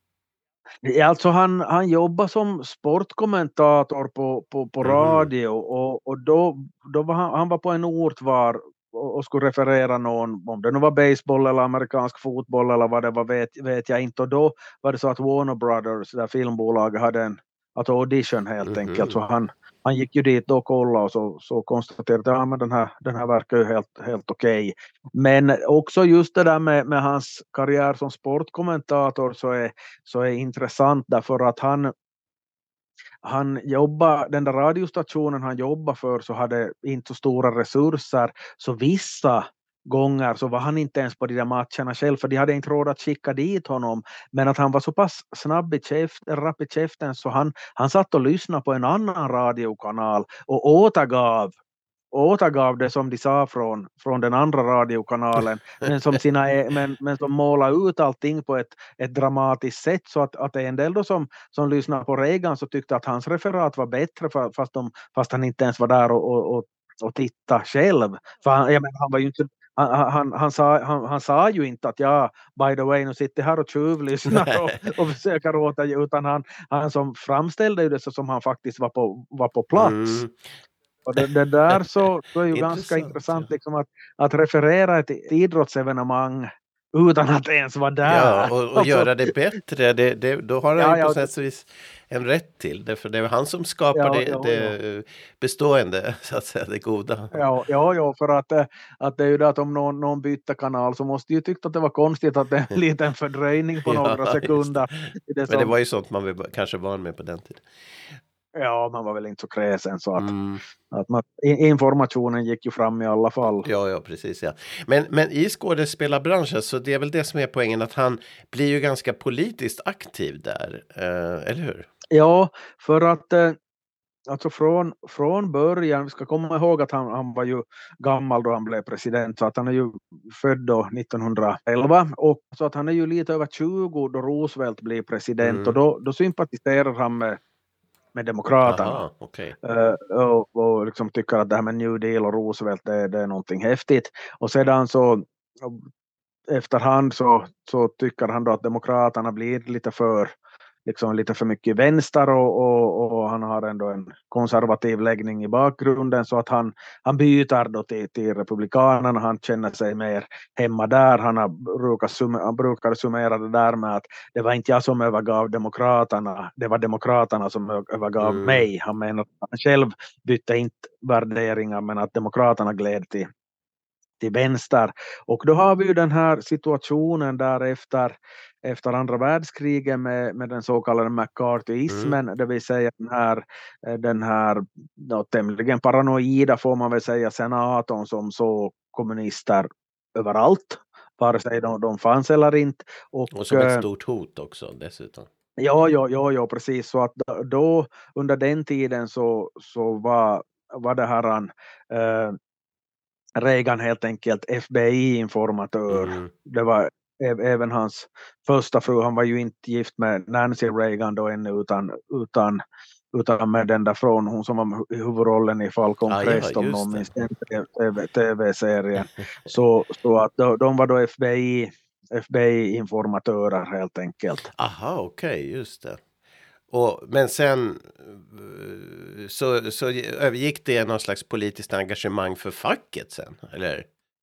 Alltså han, han jobbar som sportkommentator på, på, på mm. radio och, och då, då var han, han var på en ort var och, och skulle referera någon, om det nu var baseball eller amerikansk fotboll eller vad det var vet, vet jag inte och då var det så att Warner Brothers, det filmbolaget, hade en att audition helt mm. enkelt så han, han gick ju dit och kollade och så, så konstaterade att ja, men den, här, den här verkar ju helt, helt okej. Okay. Men också just det där med, med hans karriär som sportkommentator så är, så är intressant därför att han han jobbar, den där radiostationen han jobbar för så hade inte så stora resurser så vissa gånger så var han inte ens på de där matcherna själv för de hade inte råd att skicka dit honom men att han var så pass snabb i käften, rapp i käften så han, han satt och lyssnade på en annan radiokanal och återgav återgav det som de sa från, från den andra radiokanalen men som, sina, men, men som målade ut allting på ett, ett dramatiskt sätt så att, att en del då som, som lyssnade på Reagan så tyckte att hans referat var bättre fast, de, fast han inte ens var där och, och, och, och titta själv för han, jag menar, han var ju inte Han, han, han, sa, han, han sa ju inte att ja, by the way, nu sitter här och tjuvlyssnar och, och försöker åta utan han, han som framställde ju det så som han faktiskt var på, var på plats. Mm. Och det, det där så, så är ju intressant, ganska intressant liksom att, att referera ett idrottsevenemang utan att ens vara där. Ja, och, och göra det bättre, det, det, då har han ja, ju på ja, sätt och vis en rätt till det, för det är han som skapar ja, det, ja, det ja. bestående, så att säga, det goda. Ja, ja, ja för att, att det är ju det att om någon, någon byter kanal så måste ju tycka att det var konstigt att det är en liten fördröjning på några ja, sekunder. Det. Det som... Men det var ju sånt man var, kanske var med på den tiden. Ja, man var väl inte så kräsen så att, mm. att man, informationen gick ju fram i alla fall. Ja, ja, precis. Ja. Men, men i skådespelarbranschen så det är väl det som är poängen att han blir ju ganska politiskt aktiv där, eh, eller hur? Ja, för att eh, alltså från, från början, vi ska komma ihåg att han, han var ju gammal då han blev president, så att han är ju född då nittonhundraelva, och så att han är ju lite över tjugo då Roosevelt blir president, Mm. och då, då sympatiserar han med, med demokraterna. Aha, okay. uh, och, och liksom tycker att det här med New Deal och Roosevelt det, det är någonting häftigt, och sedan så efterhand så, så tycker han då att demokraterna blir lite för liksom lite för mycket vänster, och, och, och han har ändå en konservativ läggning i bakgrunden, så att han, han byter då till, till republikanerna. Han känner sig mer hemma där. Han, har, brukar, sum, han brukar summera det där med att det var inte jag som övergav demokraterna, det var demokraterna som övergav mm. mig. Han menar att han själv bytte inte värderingar, men att demokraterna gled till till vänster. Och då har vi ju den här situationen där efter, efter andra världskriget med, med den så kallade McCarthyismen, mm. det vill säga den här, den här no, tämligen paranoida, får man väl säga, senatorn som så kommunister överallt, vare sig de, de fanns eller inte. Och, och som ett stort hot också dessutom. Ja, ja, ja, ja, precis. Så att då under den tiden så, så var, var det här han äh, Reagan helt enkelt F B I-informatör. Mm. Det var även hans första fru. Han var ju inte gift med Nancy Reagan då ännu, utan, utan, utan med den där från hon som var huvudrollen i Falcon ah, Crest, ja, om någon minns den tv-serien. så, så att de, de var då F B I, F B I-informatörer helt enkelt. Aha, okej, okay, just det. Och, men sen så, så övergick det någon slags politiskt engagemang för facket sen, eller?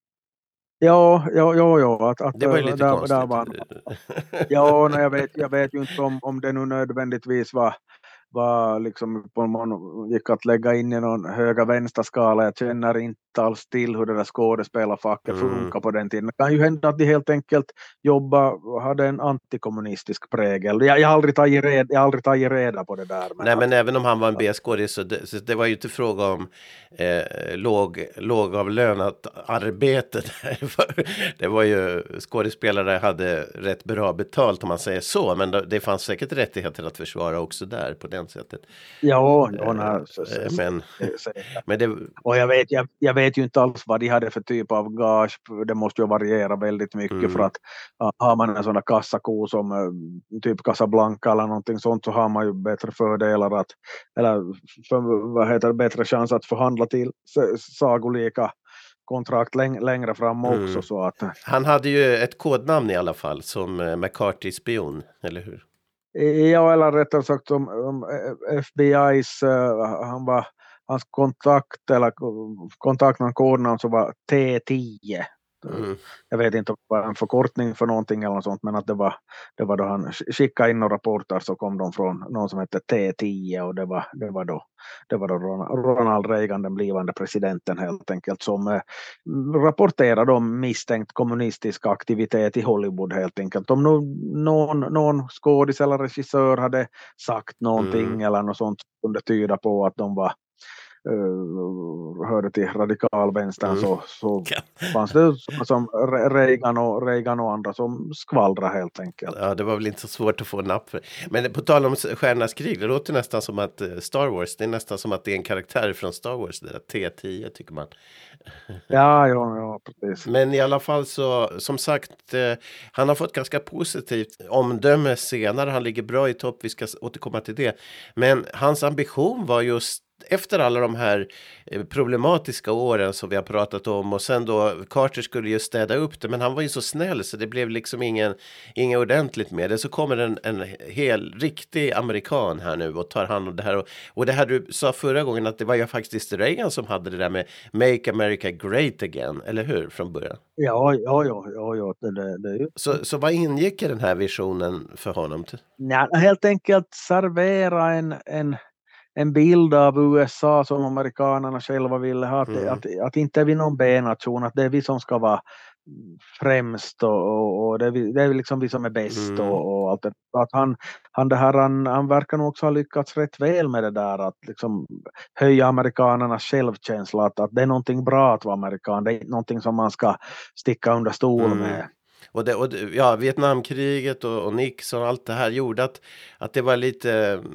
Ja, ja, ja, ja. Att, att, det var ju lite där, konstigt. där var, ja, nej, jag, vet, jag vet ju inte om, om det nu nödvändigtvis var, var liksom, om man gick att lägga in i någon höga vänsterskala. Jag känner inte alls till hur det där skådespelarfacket mm. funkar på den tiden. Det kan ju hända att de helt enkelt jobbar, hade en antikommunistisk prägel. Jag, jag har aldrig tagit reda, jag har aldrig tagit reda på det där. Men Nej, att, men även om han var en B-skådis så det, så det var ju inte fråga om eh, låg, lågavlönat arbete. Det var ju, skådespelare hade rätt bra betalt om man säger så, men det fanns säkert rättigheter att försvara också där på den sättet. Ja, ja nej, så, så, men, men det... och jag vet, jag, jag vet ju inte alls vad de hade för typ av gage. Det måste ju variera väldigt mycket mm. för att uh, har man en sån där kassako som uh, typ Casablanca eller någonting sånt, så har man ju bättre fördelar att, eller för, vad heter det, bättre chans att förhandla till sagolika kontrakt läng- längre fram också. Mm. Så att, han hade ju ett kodnamn i alla fall som uh, McCarthy-spion, eller hur? Ja, eller rättare sagt som um, F B I's, uh, han var, hans kontakt eller kontaktnamn, kodnamn så var T tio. Mm. Jag vet inte om det var en förkortning för någonting eller något sånt, men att det var, det var då han skickade in några rapporter, så kom de från någon som hette T tio, och det var, det var då, det var då Ronald Reagan, den blivande presidenten helt enkelt, som eh, rapporterade om misstänkt kommunistisk aktivitet i Hollywood helt enkelt. Om någon, någon skådis eller regissör hade sagt någonting mm. eller något sånt som kunde tyda på att de var Uh, hörde till radikalvänstern mm. så, så fanns det som Reagan och, Reagan och andra som skvallrar helt enkelt. Ja, det var väl inte så svårt att få napp för. Men på tal om Stjärnornas krig, det låter nästan som att Star Wars, det är nästan som att det är en karaktär från Star Wars, det där T tio tycker man. Ja, ja, ja, precis. Men i alla fall så, som sagt, eh, han har fått ganska positivt omdöme senare, han ligger bra i topp, vi ska återkomma till det. Men hans ambition var just efter alla de här problematiska åren som vi har pratat om, och sen då Carter skulle ju städa upp det, men han var ju så snäll så det blev liksom ingen, ingen ordentligt med det. Så kommer en, en hel riktig amerikan här nu och tar hand om det här, och, och det här du sa förra gången att det var ju faktiskt Reagan som hade det där med Make America Great Again, eller hur, från början? Ja, ja, ja, ja, ja det, det, det är ju. Så, så vad ingick i den här visionen för honom? Ja, helt enkelt servera en, en en bild av U S A som amerikanerna själva ville ha, att, mm. att, att, att inte är vi någon B-nation, att det är vi som ska vara främst, och, och, och det, är vi, det är liksom vi som är bäst mm. och, och allt det. Att han, han, det här, han, han verkar nog också ha lyckats rätt väl med det där, att liksom höja amerikanernas självkänsla, att, att det är någonting bra att vara amerikan, det är någonting som man ska sticka under stol mm. med. Och, det, och ja, Vietnamkriget och, och Nixon och allt det här gjorde att, att det var lite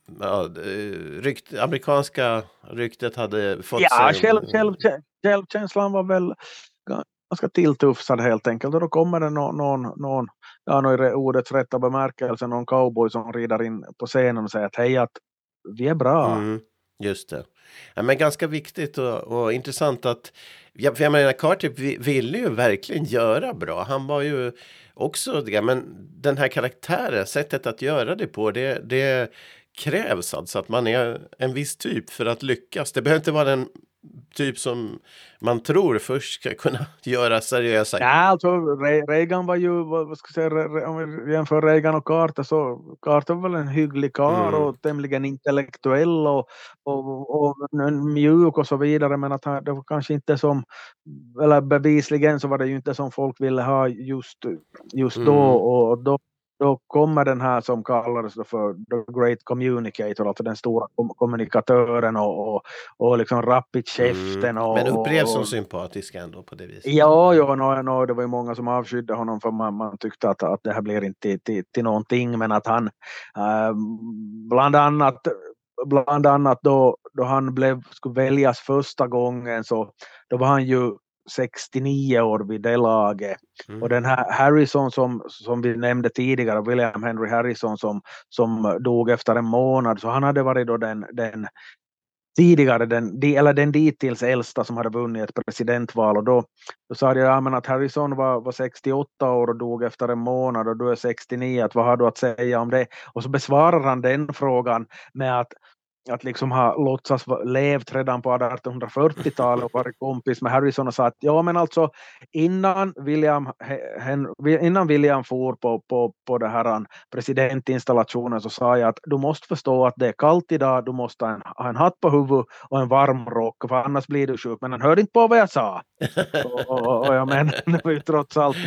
ja, eh, rykt, amerikanska ryktet hade fått Ja, sig. själv, själv, självkänslan var väl ganska tilltufsad helt enkelt. Och då kommer det någon, någon, någon ja, någon i ordets rätta bemärkelse, någon cowboy som rider in på scenen och säger att hej, att vi är bra. Mm, just det. Ja, men ganska viktigt och, och intressant att, ja, för jag menar, Carter vi- ville ju verkligen göra bra. Han var ju också det, men den här karaktären, sättet att göra det på, det, det krävs alltså att man är en viss typ för att lyckas. Det behöver inte vara den typ som man tror först ska kunna göra seriösa. Ja, alltså Re- Reagan var ju, vad vad ska jag säga, Re- om vi jämför Reagan och Carter, så Carter var väl en hygglig karl Mm. och tämligen intellektuell och, och, och en mjuk och så vidare, men att han, det var kanske inte som, eller bevisligen så var det ju inte som folk ville ha just, just då, Mm. och då då kommer den här som kallades då för The Great Communicator, alltså den stora kom- kommunikatören och, och, och liksom rappigt käften. Och, Men upplevs som och, sympatisk ändå på det viset. Ja, ja no, no, det var ju många som avskydde honom för man, man tyckte att, att det här blir inte till, till, till någonting, men att han äh, bland annat bland annat då, då han blev, skulle väljas första gången, så då var han ju sextionio år vid det laget. Mm. Och den här Harrison som, som vi nämnde tidigare, William Henry Harrison som, som dog efter en månad, så han hade varit då den, den tidigare, den, eller den dittills äldsta som hade vunnit ett presidentval, och då, då sa jag ja, men att Harrison var, var sextioåtta år och dog efter en månad och du är sextionio, att vad har du att säga om det? Och så besvarar han den frågan med att att liksom ha låtsas va- levt redan på artonhundrafyrtiotalet och varit kompis med Harrison och sa att ja, men alltså innan William, he- hen, innan William for på, på, på det här presidentinstallationen, så sa jag att du måste förstå att det är kallt idag, du måste ha en, ha en hatt på huvudet och en varm rock, för annars blir du sjuk. Men han hörde inte på vad jag sa. och, och, och jag menar, det var ju trots allt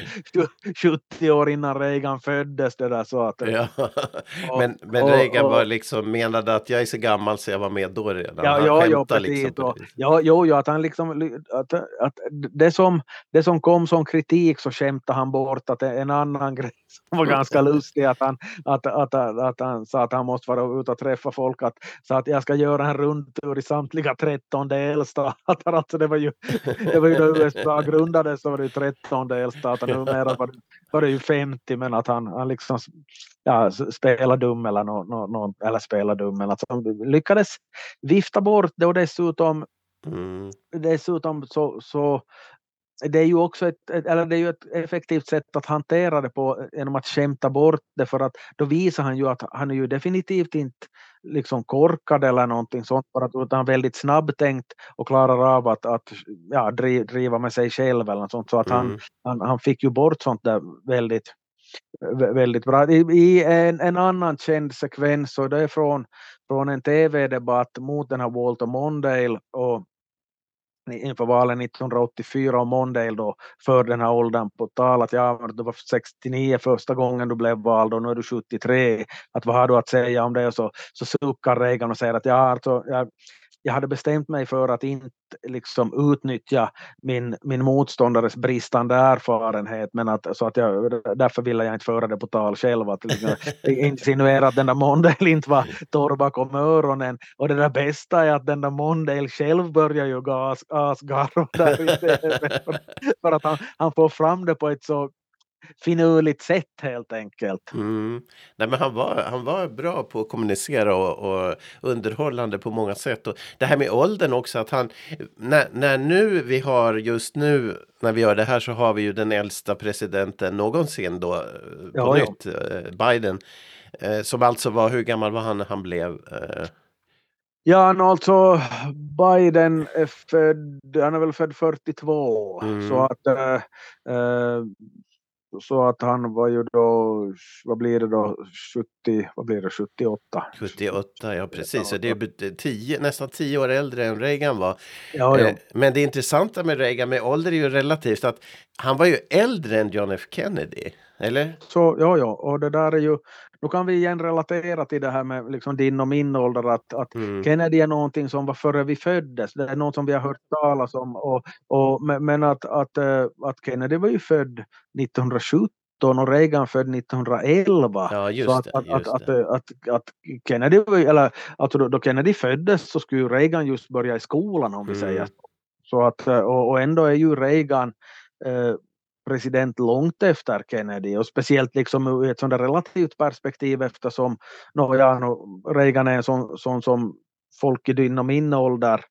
sjuttio år innan Reagan föddes det där, så att Ja. och- men men och- Reagan och- var liksom menade att jag är så gammal så jag var med då redan. Ja, Han ja, ja, skämtar precis. liksom på Och, det viset. ja, jo, ja, att han liksom, att, att det, som, det som kom som kritik så skämtade han bort, att en annan grej som var ganska lustig, att han, att, att, att, att han sa att han måste vara ute och träffa folk, att, så att jag ska göra en rundtur i samtliga tretton delstater. Alltså det var ju, det var ju då U S A grundades, så var det ju tretton delstater, numera var det, var det ju femtio, men att han, han liksom ja, spela dum eller no, no, no, eller spela dum, eller att han lyckades vifta bort det, och dessutom Mm. dessutom så, så det är ju också ett, ett, eller det är ju ett effektivt sätt att hantera det på, genom att skämta bort det, för att då visar han ju att han är ju definitivt inte liksom korkad eller någonting sånt, för att, utan väldigt snabbtänkt och klarar av att, att ja, driva, driva med sig själv eller något sånt, så att han, Mm. han, han fick ju bort sånt där väldigt vä- väldigt bra. I, i en, en annan känd sekvens, så det är från, från en tv-debatt mot den här Walter Mondale, och inför valet nittonhundraåttiofyra, och Mondale då för den här åldern på tal att ja, du var sextionio första gången du blev vald och nu är du sjuttiotre, att vad har du att säga om det? Och så, så suckar Reagan och säger att ja, alltså, jag, jag hade bestämt mig för att inte liksom utnyttja min, min motståndares bristande erfarenhet, men att, så att jag, därför ville jag inte föra det på tal själv, att liksom, insinuera att den där Mondale inte var torr bakom öronen, och det där bästa är att den där Mondale själv börjar ju gas, asgarva där i T V, för, för att han, han får fram det på ett så finurligt sätt helt enkelt. Mm. Nej, men han var, han var bra på att kommunicera och, och underhållande på många sätt. Och det här med åldern också, att han, när, när nu vi har just nu, när vi gör det här, så har vi ju den äldsta presidenten någonsin då, eh, på Ja, ja. nytt, eh, Biden, eh, som alltså var, hur gammal var han när han blev? Eh, Ja, no, alltså Biden är född, han är väl född fyrtiotvå, Mm. så att äh, äh, så att han var ju då, vad blir det då, sjuttio, vad blir det, sjuttioåtta? sjuttioåtta, ja precis. Så det är ju tio, nästan tio år äldre än Reagan var. Ja, ja. Eh, Men det intressanta med Reagan, med ålder, är ju relativt att han var ju äldre än John F. Kennedy, eller? Så, ja, ja, och det där är ju, nu kan vi igen relatera till det här med liksom din och min ålder, att, att Mm. Kennedy är någonting som var före vi föddes, det är något som vi har hört talas om, och, och, men men att, att, äh, att Kennedy var ju född nittonhundrasjuttio, nittonhundranitton och Reagan född nittonhundraelva. Ja, just Så att, det, att, att, just att, det. att, att, att Kennedy, eller alltså då, då Kennedy föddes så skulle ju Reagan just börja i skolan om vi Mm. säger så. Så att, och, och ändå är ju Reagan eh, president långt efter Kennedy, och speciellt liksom ur ett sånt där relativt perspektiv eftersom no, ja, no, Reagan är en sån, sån som folk i din och min ålder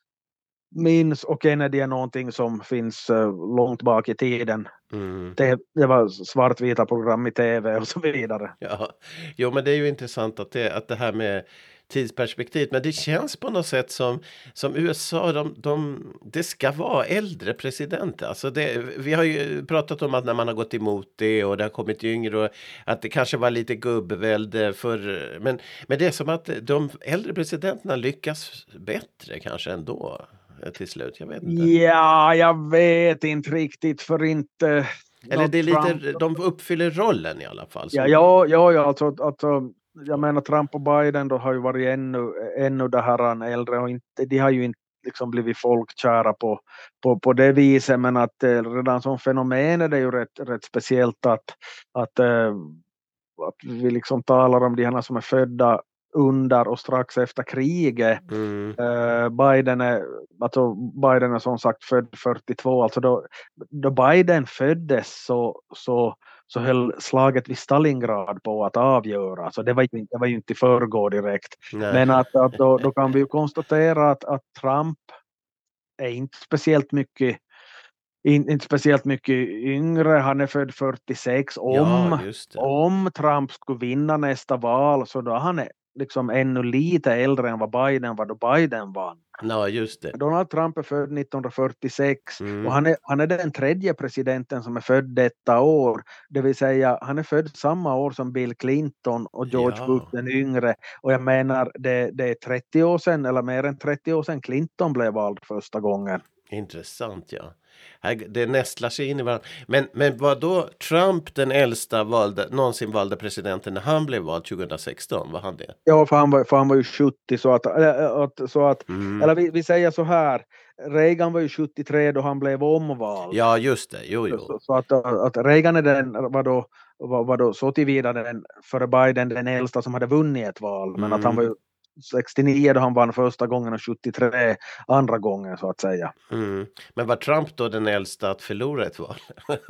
minns, och Kennedy är någonting som finns uh, långt bak i tiden. Mm. Det, det var svartvita program i tv och så vidare. Ja, jo, men det är ju intressant att det, att det här med tidsperspektiv, men det känns på något sätt som, som U S A, de, de, det ska vara äldre presidenter. Alltså det, vi har ju pratat om att när man har gått emot det och det har kommit yngre och att det kanske var lite gubbvälde för, men, men det är som att de äldre presidenterna lyckas bättre kanske ändå till slut, jag vet inte. Ja, jag vet inte riktigt, för inte... Eller det är lite, Trump, de uppfyller rollen i alla fall. Så. Ja, ja, ja, ja alltså, alltså, jag menar Trump och Biden då har ju varit ännu, ännu det här äldre, och inte, de har ju inte liksom blivit folkkära på, på, på det viset, men att eh, redan som fenomen är det ju rätt, rätt speciellt att, att, eh, att vi liksom talar om de här som är födda under och strax efter kriget. Mm. Uh, Biden är alltså Biden är som sagt född fyrtiotvå, alltså då, då Biden föddes så, så, så höll slaget vid Stalingrad på att avgöra, så det var ju, det var ju inte i förrgår direkt. Nej. Men att, att då, då kan vi ju konstatera att, att Trump är inte speciellt mycket In, inte speciellt mycket yngre, han är född fyrtiosex. Om, Ja, just det. om Trump skulle vinna nästa val så då han är liksom ännu lite äldre än vad Biden var då Biden vann. Ja, just det. Donald Trump är född nittonhundrafyrtiosex Mm. och han är, han är den tredje presidenten som är född detta år. Det vill säga han är född samma år som Bill Clinton och George Ja. Bush den yngre. Och jag menar det, det är trettio år sedan, eller mer än trettio år sedan Clinton blev vald första gången. Intressant, ja. Här, det nästlar sig in i varandra. Men, men var då Trump den äldsta valde, någonsin valde presidenten när han blev vald tjugohundrasexton? Var han det? Ja, för han var, för han var ju sjuttio, så att, äh, att, så att Mm. eller vi, vi säger så här, Reagan var ju sjuttiotre då han blev omvald. Ja, just det. Jo, jo. Så, så att, att Reagan är den, var då, var, var då så tillvida den, före Biden den äldsta som hade vunnit ett val. Men Mm. att han var ju sextionio då han vann första gången och sjuttiotre andra gången så att säga. Mm. Men var Trump då den äldsta att förlora ett val?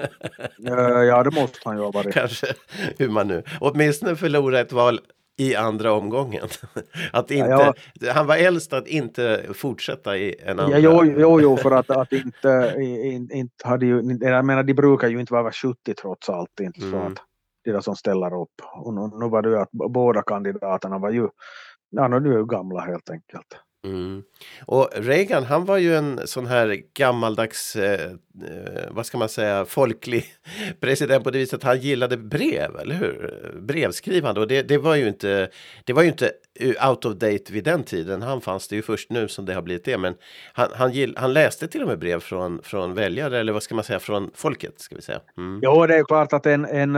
Uh, ja, det måste han ju ha varit. Kanske, hur man nu. Åtminstone förlora ett val i andra omgången. Att inte, ja, han var äldst att inte fortsätta i en andra. Ja, jo, jo, jo, för att, att inte, inte, inte hade ju, jag menar de brukar ju inte vara sjuttio trots allt, inte så Mm. att de där som ställer upp. Och nu, nu var det ju att båda kandidaterna var ju, ja, nu är ju gamla helt enkelt. Mm. Och Reagan, han var ju en sån här gammaldags, eh, eh, vad ska man säga, folklig president på det viset att han gillade brev, eller hur? Brevskrivande, och det, det var ju inte, det var ju inte out of date vid den tiden. Han fanns det ju först nu som det har blivit det, men han, han, gill, han läste till och med brev från, från väljare, eller vad ska man säga, från folket, ska vi säga. Mm. Jo, det är ju klart att en, en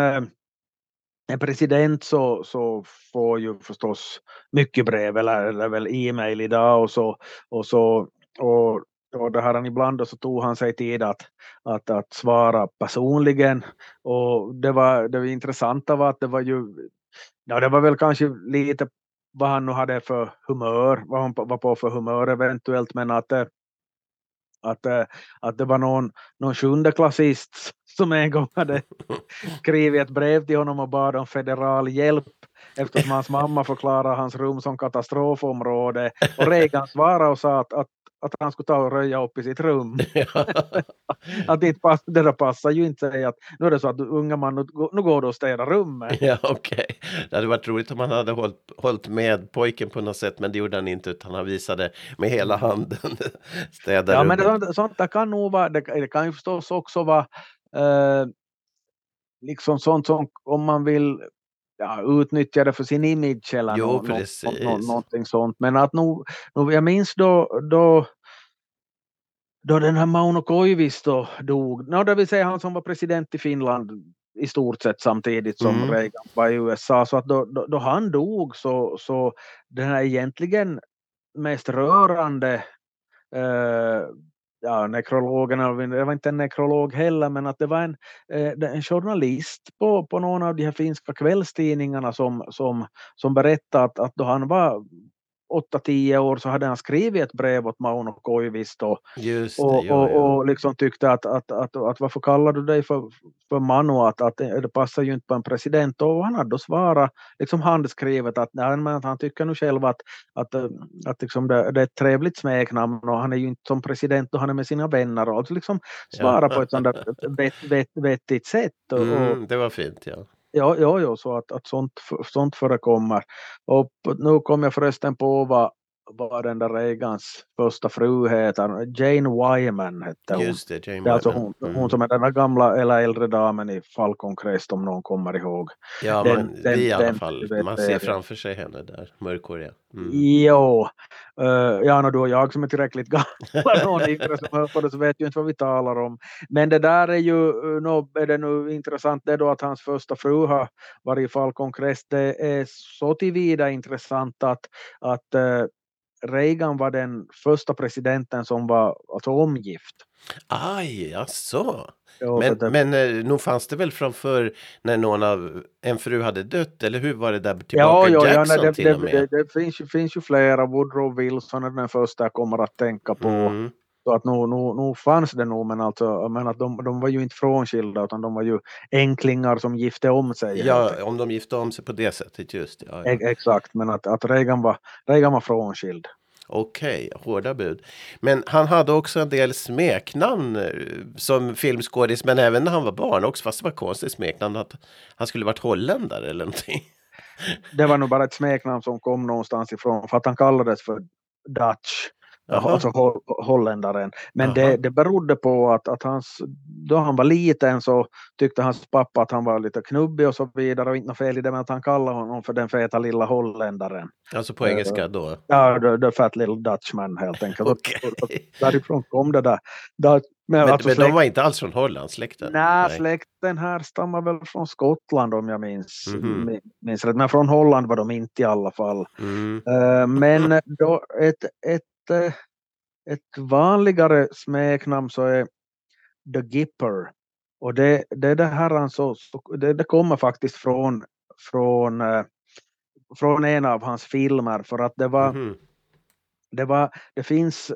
En president så, så får ju förstås mycket brev eller, eller väl e-mail idag och så och så och, och det här han ibland och så tog han sig tid att, att, att svara personligen, och det var det var intressanta var att det var ju ja det var väl kanske lite vad han nu hade för humör, vad han var på för humör eventuellt, men att att, att det var någon, någon sjundeklassist som en gång hade skrivit ett brev till honom och bad om federal hjälp eftersom hans mamma förklarade hans rum som katastrofområde, och Reagan svarade och sa att, att, att han skulle ta och röja upp i sitt rum. Att det, pass, det där passar ju inte sig att nu är det så att unga man, nu, nu går du och städa rummet. Ja, okej. Okay. Det hade varit roligt om han hade hållit, hållit med pojken på något sätt, men det gjorde han inte, utan han visade med hela handen städa Ja, rummet. men det, sånt det kan nog vara, det, det kan ju förstås också vara eh, liksom sånt som om man vill ja, utnyttja det för sin image eller jo, no, precis. no, no, någonting sånt. Men att nu, nu jag minns då, då då den här Mauno Koivisto dog, no, det vill säga han som var president i Finland i stort sett samtidigt som Mm. Reagan var i U S A, så att då, då, då han dog så, så den här egentligen mest rörande eh, ja, nekrologerna, det var inte en nekrolog heller, men att det var en, eh, en journalist på, på någon av de här finska kvällstidningarna som, som, som berättade att, att då han var åtta tio år så hade han skrivit ett brev åt Mauno Koivisto Just det, och, ja, och, ja. och liksom tyckte att, att, att, att varför kallar du dig för, för Manu, att, att det, det passar ju inte på en president, och han hade då svarat liksom handskrivet att, nej, men att han tycker nu själv att, att, att liksom det, det är ett trevligt smeknamn och han är ju inte som president och han är med sina vänner och alltså liksom svara Ja. på ett sånt där vet, vet, vettigt sätt och, och Mm, det var fint, ja. ja, ja, ja, så att, att sånt, sånt förekommer. Och nu kom jag förresten på vad, vad den där Reagans första fru heter. Jane Wyman hette hon. Just det, Jane Det är alltså Wyman. hon, Mm. hon som är den där gamla eller äldre damen i Falcon Crest, om någon kommer ihåg. Ja, den- man, den- det i alla den- fall. vet- Man det- ser framför sig henne där, mörkhåriga. Mm. Jo, uh, ja, no, då är jag som är tillräckligt gammal någon yngre som hör på det så vet ju inte vad vi talar om. Men det där är ju, uh, no, är det nu intressant det då att hans första fru har varit i Falcon Crest. Det är så tillvida intressant att, att uh, Reagan var den första presidenten som var alltså omgift. Aj, jaså? Ja, Men, det- men eh, nog fanns det väl framför när någon av en fru hade dött, eller hur var det där tillbaka ja, ja, ja, Jackson nej, det, till det, och med? det, det finns, ju, finns ju flera. Woodrow Wilson är den första jag kommer att tänka på. Mm. Så att nu, nu, nu fanns det nog, men, alltså, men att de, de var ju inte frånskilda utan de var ju enklingar som gifte om sig. Ja, om de gifte om sig på det sättet, just ja, ja. E- Exakt, men att, att Reagan, var, Reagan var frånskild. Okej, hårda bud. Men han hade också en del smeknamn eh, som filmskådis, men även när han var barn också, fast det var konstigt smeknamn att han skulle varit holländare eller någonting. Det var nog bara ett smeknamn som kom någonstans ifrån för att han kallades för Dutch. Jaha. Alltså ho- holländaren. Men Jaha. det, det berodde på att, att hans, då han var liten så tyckte hans pappa att han var lite knubbig och så vidare och inte något fel i det, men att han kallade honom för den feta lilla holländaren. Alltså på engelska då. Ja, the, the fat little Dutchman helt enkelt. Okej. Och Därifrån kom det där. Dutch, men Men, alltså men de släkt, var inte alls från Holland, släkten? nej, släkten här stammar väl från Skottland om jag minns, Mhm. minns rätt. Men från Holland var de inte i alla fall. Mm. Eh, men då ett, ett, eh, ett vanligare smeknamn så är The Gipper. Och det, det, det, här alltså, det, det kommer faktiskt från, från, eh, från en av hans filmer. För att det var, Mhm. det var, det finns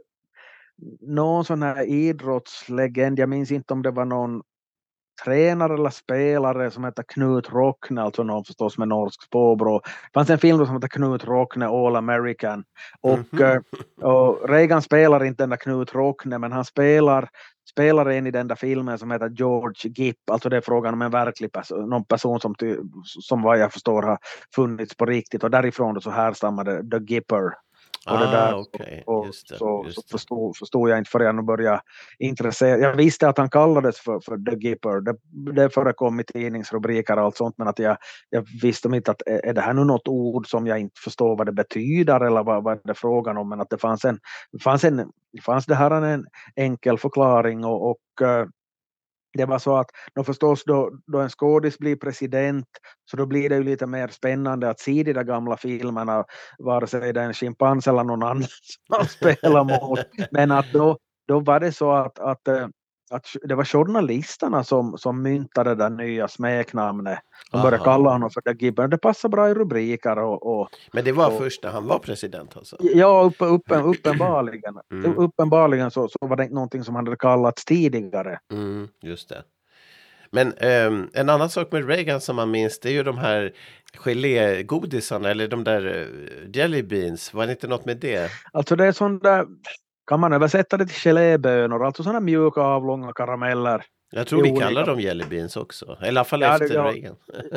någon sån här idrottslegend, jag minns inte om det var någon tränare eller spelare som heter Knut Rockne, alltså någon förstås med norsk påbrå. Det fanns en film som heter Knut Rockne All American och, Mhm. eh, och Reagan spelar inte den där Knut Rockne, men han spelar spelar en i den där filmen som heter George Gipp, alltså det är frågan om en verklig person, någon person som, ty, som vad jag förstår har funnits på riktigt och därifrån då så härstammade The Gipper. Och det Ah, där, okej. och Just det, så, just så det. förstod, förstod jag inte förrän jag började intressera. Jag visste att han kallades för, för The Gipper. Det, det förekom i tidningsrubriker och allt sånt, men att jag, jag visste inte att är, är det här nu något ord som jag inte förstår vad det betyder eller vad, vad det är frågan om, men att det fanns en, fanns en fanns det här en enkel förklaring och, och uh, det var så att då förstås då, då en skådis blir president så då blir det ju lite mer spännande att se de där gamla filmerna vare sig det är en schimpans eller någon annan som spelar mot. Men att då, då var det så att, att, att det var journalisterna som, som myntade det där nya smeknamnet. De började Aha. kalla honom för The Gipper. Det passar bra i rubriker och, och Men det var och- först när han var president alltså? ja, upp, uppen, uppenbarligen. Mm. Uppenbarligen så, så var det inte någonting som hade kallats tidigare. Mm, just det. Men ehm, en annan sak med Reagan som man minns, det är ju de här gelégodisarna eller de där uh, jelly beans. Var det inte något med det? Alltså det är sån där, kan man översätta det till gelébönor, alltså sådana mjuka avlånga karameller. Jag tror vi Jo, kallar det- dem jelly beans också. Eller i alla fall Ja, det- efter ja. Reagan.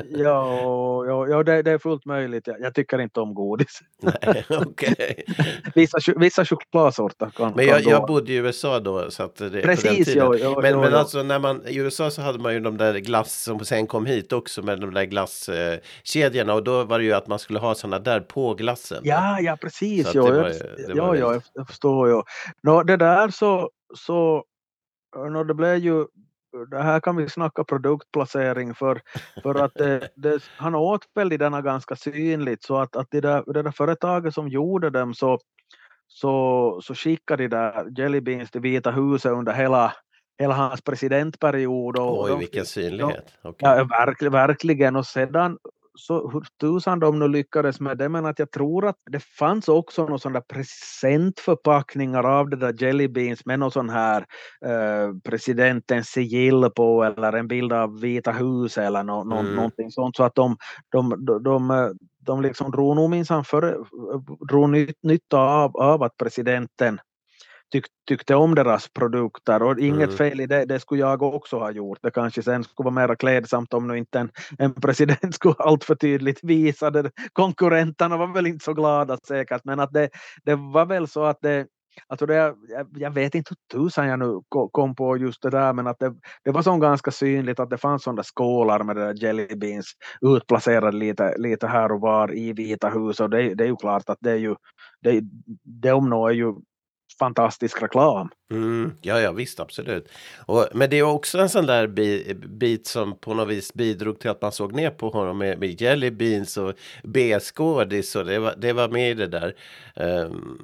Ja, ja, ja det, det är fullt möjligt. Jag, jag tycker inte om godis. Nej, okej. Vissa, ch- vissa chokladsorter kan, Men jag, kan jag gå. bodde i U S A då så att det, på den Precis, tiden. ja, ja, men ja, men ja. alltså när man i U S A så hade man ju de där glass som sen kom hit också med de där glasskedjorna och då var det ju att man skulle ha såna där på glassen. Ja, ja, precis. Så att Ja, det jag, var ju- det ja, var ja, väldigt- jag, jag förstår ju. Nå, det där så, så nå, det blev ju, det här kan vi snacka produktplacering för, för att det, det, han åt väl i denna ganska synligt så att, att det, där, det där företaget som gjorde dem så, så, så skickade de där Jelly Beans till Vita huset under hela, hela hans presidentperiod. Och Oj, de, vilken synlighet. Ja, Okay. ja verkligen, verkligen. Och sedan så hur tusan de nu lyckades med det, men att jag tror att det fanns också någon sån där presentförpackningar av det där Jelly Beans med någon sån här eh, presidentens sigill på eller en bild av Vita huset eller no, no, mm. någonting sånt, så att de, de, de, de, de liksom drog nog minsann för, drog nytt, nytta av, av att presidenten Tyck, tyckte om deras produkter, och inget mm. fel i det, det skulle jag också ha gjort. Det kanske sen skulle vara mer klädsamt om nu inte en, en president skulle allt för tydligt visa det. Konkurrenterna var väl inte så glada säkert, men att det, det var väl så att det, alltså det jag, jag vet inte hur tusan jag nu kom på just det där, men att det, det var så ganska synligt att det fanns sådana skålar med det där Jelly Beans utplacerade lite, lite här och var i Vita hus, och det, det är ju klart att det är ju det, det om något är ju fantastisk reklam. Mm, ja, ja, visst, absolut. Och, men det är också en sån där bi, bit som på något vis bidrog till att man såg ner på honom med, med Jelly Beans och B-skådis, och det var, det var med i det där. Um...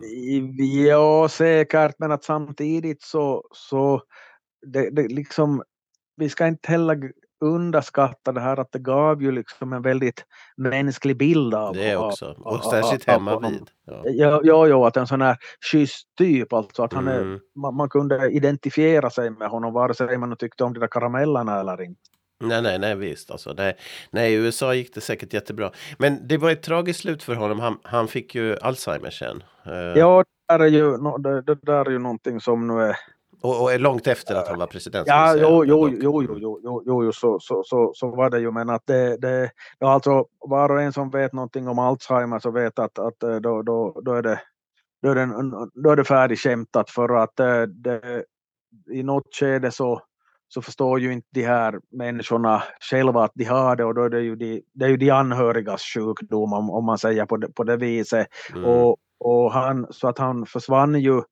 Ja, säkert, men att samtidigt så, så det, det liksom, vi ska inte heller underskatta det här att det gav ju liksom en väldigt mänsklig bild av det också, av, och särskilt hemma vid. Ja. Ja, ja, ja, att en sån här schysst typ, alltså att han är, mm. man, man kunde identifiera sig med honom vare sig man tyckte om de där karamellerna eller inte. Nej, nej, nej, visst. Alltså, nej, nej, i U S A gick det säkert jättebra. Men det var ett tragiskt slut för honom. Han, han fick ju Alzheimer sen. Uh... Ja, det där, är ju, det, det där är ju någonting som nu är... Och, och är långt efter att han var president. Ja, jo, jo, jo, jo, jo, jo, jo så, så, så, så var det ju. Men att det, det ja, alltså var och en som vet någonting om Alzheimer så vet att, att då, då, då är det då är det, då är det färdigskämtat, för att det, det, i något skede så så förstår ju inte de här människorna själva att de har det, och då är det ju de, det är ju de anhörigas sjukdom, om, om man säger på det, på det viset. Mm. Och, och han, så att han försvann ju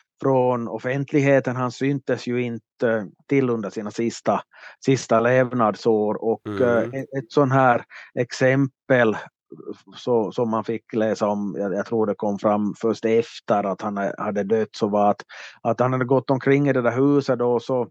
från offentligheten, han syntes ju inte till under sina sista, sista levnadsår, och mm. ett, ett sån här exempel så, som man fick läsa om, jag, jag tror det kom fram först efter att han hade dött, så var att, att han hade gått omkring i det där huset då, så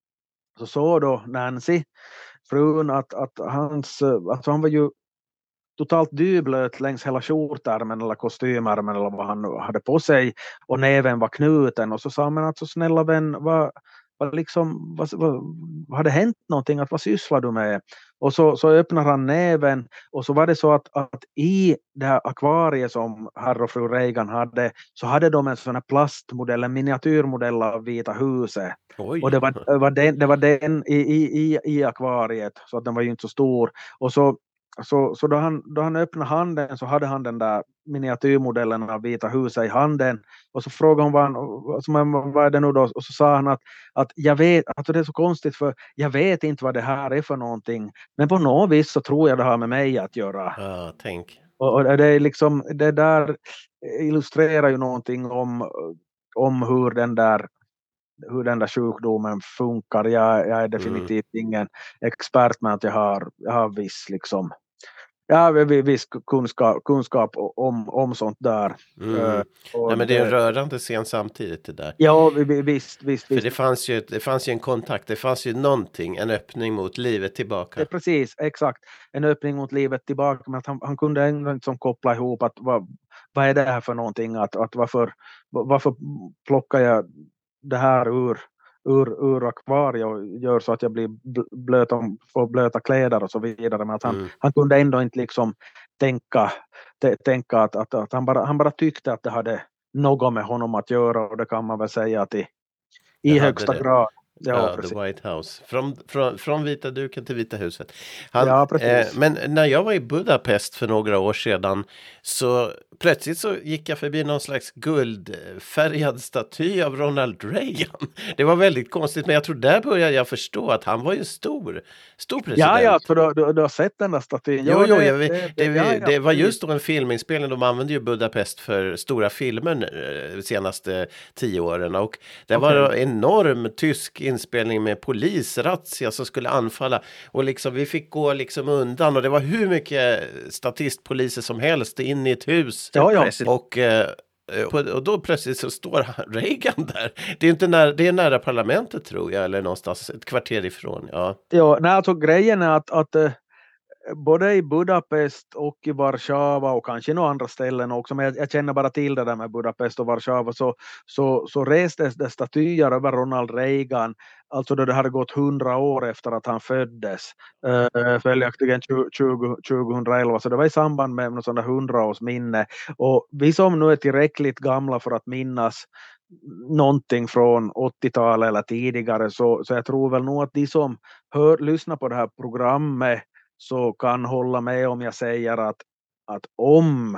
så såg då Nancy, frun, att, att hans, alltså han var ju totalt dyblöt längs hela skjortärmen eller kostymärmen eller vad han hade på sig, och näven var knuten, och så sa man att så snälla vän, vad, vad liksom, vad, vad, vad hade hänt någonting, att vad sysslar du med? Och så, så öppnar han näven, och så var det så att, att i det här akvariet som herr och fru Reagan hade, så hade de en sån här plastmodell, en miniatyrmodell av Vita huset. Oj. Och det var, var den, det var den i, i, i akvariet, så att den var ju inte så stor. Och så Så, så då, han, då han öppnade handen så hade han den där miniatyrmodellen av Vita huset i handen, och så frågade hon vad, han, alltså, vad är det nu då, och så sa han att, att jag vet, att det är så konstigt för jag vet inte vad det här är för någonting, men på något vis så tror jag det har med mig att göra. Ja, tänk. Och, och det är liksom, det där illustrerar ju någonting om, om hur den där hur den där sjukdomen funkar. Jag, jag är definitivt mm. ingen expert, men att jag har, jag har viss liksom ja, viss kunskap, kunskap om, om sånt där. Mm. Uh, Nej, men det är en rörande scen samtidigt det där. Ja, visst, visst. För det fanns, ju, det fanns ju en kontakt, det fanns ju någonting, en öppning mot livet tillbaka. Ja, precis, exakt. En öppning mot livet tillbaka, men att han, han kunde ändå liksom koppla ihop att vad, vad är det här för någonting, att, att varför, varför plockar jag det här ur, ur, ur akvariet och gör så att jag blir blöt om, får blöta kläder och så vidare. Men att han, mm. han kunde ändå inte liksom tänka, t- tänka att, att, att han, bara, han bara tyckte att det hade något med honom att göra, och det kan man väl säga att i, i högsta det. grad. Ja, ja, The White House. Från, från, från Vita duken till Vita huset. Han, ja, precis. Eh, men när jag var i Budapest för några år sedan, så plötsligt så gick jag förbi någon slags guldfärgad staty av Ronald Reagan. Det var väldigt konstigt, men jag tror där började jag förstå att han var ju stor. Stor president. Ja, ja, för du, du, du har sett den där statyn. Jo, jo, det, det, det, det, ja, ja. det var just då en filminspelning. De använde ju Budapest för stora filmer de senaste tio åren. Och det okay. var en enorm tysk inspelning med polisrazzia som skulle anfalla, och liksom vi fick gå liksom undan, och det var hur mycket statistpoliser som helst in i ett hus. Ja, ja. Och eh, Och då plötsligt så står Reagan där. Det är inte nära, det är nära parlamentet tror jag, eller någonstans ett kvarter ifrån. Ja, ja nej, alltså grejen är att, att både i Budapest och i Warszawa och kanske några andra ställen också, men jag, jag känner bara till det där med Budapest och Warszawa, så, så, så restes det statyer över Ronald Reagan, alltså då det hade gått hundra år efter att han föddes, uh, följaktligen tjugohundraelva, så det var i samband med något sånt där hundraårsminne. Och vi som nu är tillräckligt gamla för att minnas någonting från åttiotalet eller tidigare, så, så jag tror väl nog att de som hör, lyssnar på det här programmet så kan hålla med om jag säger att, att om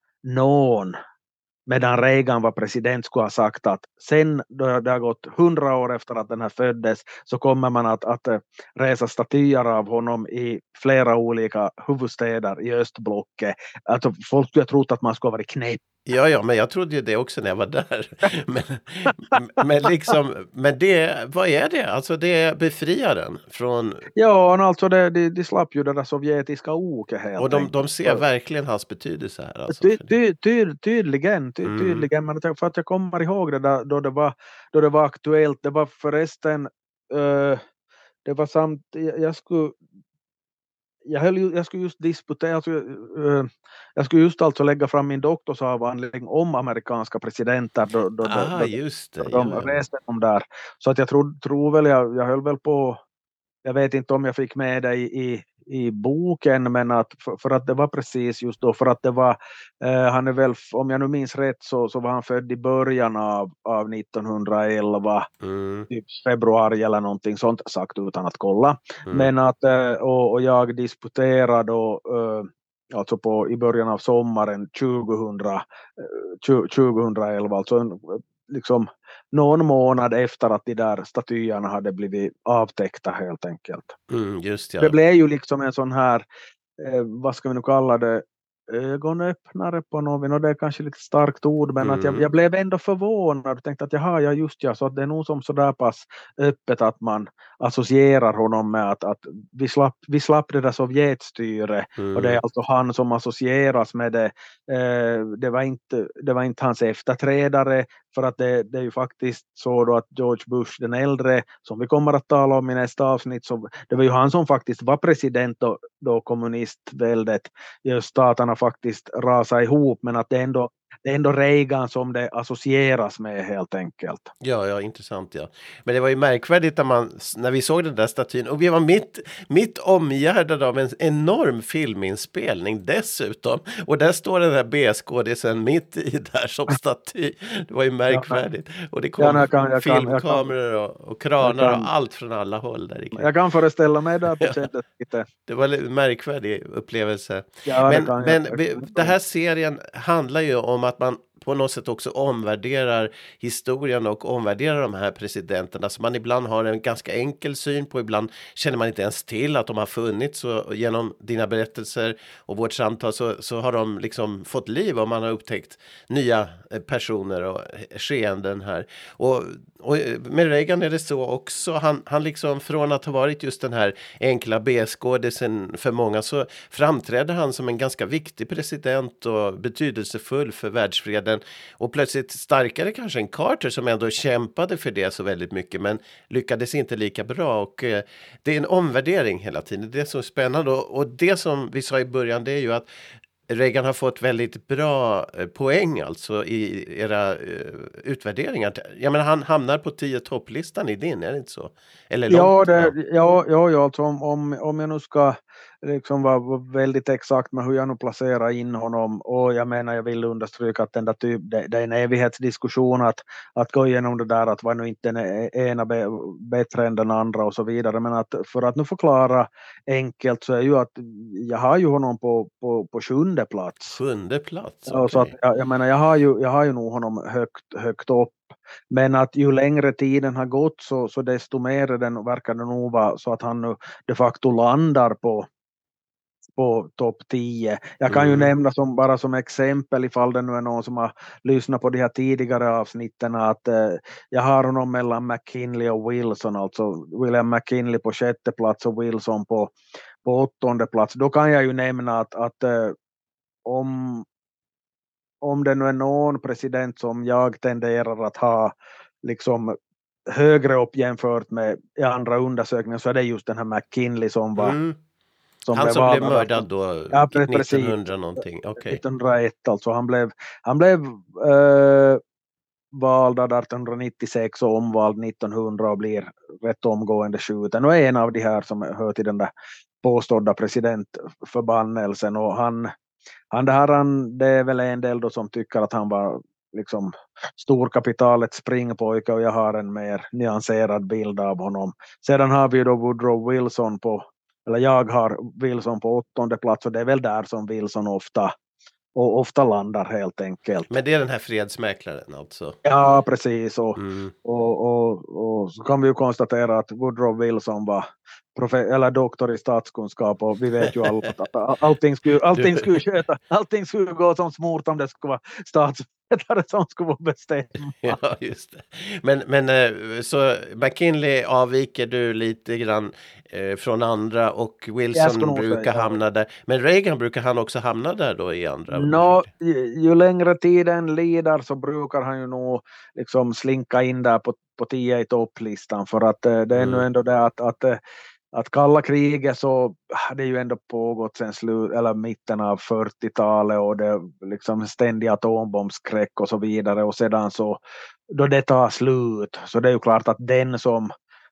någon medan Reagan var president skulle ha sagt att sen då det har gått hundra år efter att den här föddes, så kommer man att, att resa statyer av honom i flera olika huvudstäder i östblocket. Alltså folk skulle ha trott att man skulle ha varit knäpp. Ja, ja, men jag trodde ju det också när jag var där. men, men liksom, men det, vad är det? Alltså det är befriaren från... Ja, alltså det, de, de slapp ju det där sovjetiska oket helt. Och de, de ser verkligen hans betydelse här. Alltså, ty, ty, ty, tydligen, ty, mm. tydligen, men för att jag kommer ihåg det där, då det var, då det var aktuellt, det var förresten, uh, det var samt, jag, jag skulle... Jag, höll, jag skulle just disputera, alltså, uh, jag skulle just alltså lägga fram min doktorsavhandling om amerikanska presidenter då, då, ah, då, just det, då de ja, ja. reste dem där. Så att jag tror, tror väl, jag, jag höll väl på, jag vet inte om jag fick med det i, i, i boken, men att för, för att det var precis just då, för att det var, eh, han är väl, om jag nu minns rätt så, så var han född i början av, av nittonhundraelva, Mm. typ februari eller någonting sånt, sagt utan att kolla. Mm. Men att, eh, och, och jag disputerade då, eh, alltså på, i början av sommaren tjugohundra, eh, tjugohundraelva, alltså en, liksom någon månad efter att de där statyerna hade blivit avtäckta helt enkelt. Mm, just ja. Det blev ju liksom en sån här, eh, vad ska vi nu kalla det, ögonöppnare på något, och det är kanske lite starkt ord, men mm. att jag, jag blev ändå förvånad och tänkte att jaha, ja just ja, så att det är nog som sådär pass öppet att man associerar honom med att, att vi, slapp, vi slapp det där Sovjetstyre, Mm. och det är alltså han som associeras med det. Eh, det, var inte, det var inte hans efterträdare, för att det, det är ju faktiskt så då att George Bush den äldre, som vi kommer att tala om i nästa avsnitt, så det var ju han som faktiskt var president då, då kommunistväldet i öststaterna faktiskt rasade ihop, men att det är ändå, det är ändå Reagan som det associeras med helt enkelt. Ja, ja, intressant ja. Men det var ju märkvärdigt när, man, när vi såg den där statyn, och vi var mitt, mitt omgärdade av en enorm filminspelning dessutom, och där står den där B-skådisen mitt i där som staty. Det var ju märkvärdigt. Och det kom ja, jag kan, jag filmkameror kan, jag kan, och, och kranar kan, och allt från alla håll där. Jag kan föreställa mig där på sättet lite. Det var en märkvärdig upplevelse. Ja, men det, kan men jag, vi, det här serien handlar ju om att man på något sätt också omvärderar historien och omvärderar de här presidenterna. Så man ibland har en ganska enkel syn på, ibland känner man inte ens till att de har funnits. Så genom dina berättelser och vårt samtal så, så har de liksom fått liv, och man har upptäckt nya personer och skeenden här. Och, och med Reagan är det så också. Han, han liksom från att ha varit just den här enkla B-skådisen för många, så framträder han som en ganska viktig president och betydelsefull för världsfreden. Och plötsligt starkare kanske en Carter som ändå kämpade för det så väldigt mycket, men lyckades inte lika bra. Och eh, det är en omvärdering hela tiden. Det är så spännande. Och, och det som vi sa i början, det är ju att Reagan har fått väldigt bra eh, poäng alltså i era eh, utvärderingar. Jag menar, han hamnar på tio topplistan i din, är det inte så? Eller ja, det, ja, ja, ja, alltså om, om, om jag nu ska liksom vara väldigt exakt med hur jag nu placerar in honom, och jag menar, jag vill understryka att den där typ, det, det är en evighetsdiskussion att, att gå igenom det där, att vara nu inte den ena be, bättre än den andra och så vidare, men att för att nu förklara enkelt så är ju att jag har ju honom på, på, på sjunde plats. Sjunde plats? Okay. Så att, jag, jag menar, jag har ju, jag har ju nog honom högt, högt upp. Men att ju längre tiden har gått så, så desto mer den verkar det nog vara så att han nu de facto landar på, på topp tio. Jag kan mm. ju nämna som, bara som exempel, ifall det nu är någon som har lyssnat på de här tidigare avsnitten, att eh, jag har honom mellan McKinley och Wilson, alltså William McKinley på sjätte plats och Wilson på, på åttonde plats. Då kan jag ju nämna att, att eh, om om det nu är någon president som jag tenderar att ha liksom högre upp jämfört med i andra undersökningar, så är det just den här McKinley som var Mm. som Han blev som blev valad- mördad då, Ja, pre- precis. nittonhundra någonting. Okej. nittonhundraett alltså. Han blev, han blev eh, vald artonhundranittiosex och omvald nittonhundra och blir rätt omgående skjuten. Och är en av de här som hör till den där påstådda presidentförbannelsen. Och han, han, det, här, han, det är väl en del då som tycker att han var liksom storkapitalets springpojke, och jag har en mer nyanserad bild av honom. Sedan har vi då Woodrow Wilson på, eller jag har Wilson på åttonde plats, och det är väl där som Wilson ofta och ofta landar helt enkelt. Men det är den här fredsmäklaren alltså. Ja, precis. Och, Mm. och, och, och så kan vi ju konstatera att Woodrow Wilson var profe- eller doktor i statskunskap, och vi vet ju alla att allting skulle, allting skulle, sköta, allting skulle gå som smort om det skulle vara statsvetare som skulle bestämma. Ja, just det. Men, men eh, så McKinley avviker du lite grann eh, från andra, och Jag Wilson skulle nog brukar säga, ja. hamna där. Men Reagan brukar han också hamna där då i andra. Nå, ju, ju längre tiden lider så brukar han ju nog liksom slinka in där på, på tio i topplistan, för att eh, det är Mm. nu ändå det att, att, eh, att kalla kriget så det är ju ändå pågått sen slut, eller mitten av fyrtiotalet, och det är liksom ständig atombombskräck och så vidare, och sedan så då det tar slut, så det är ju klart att den som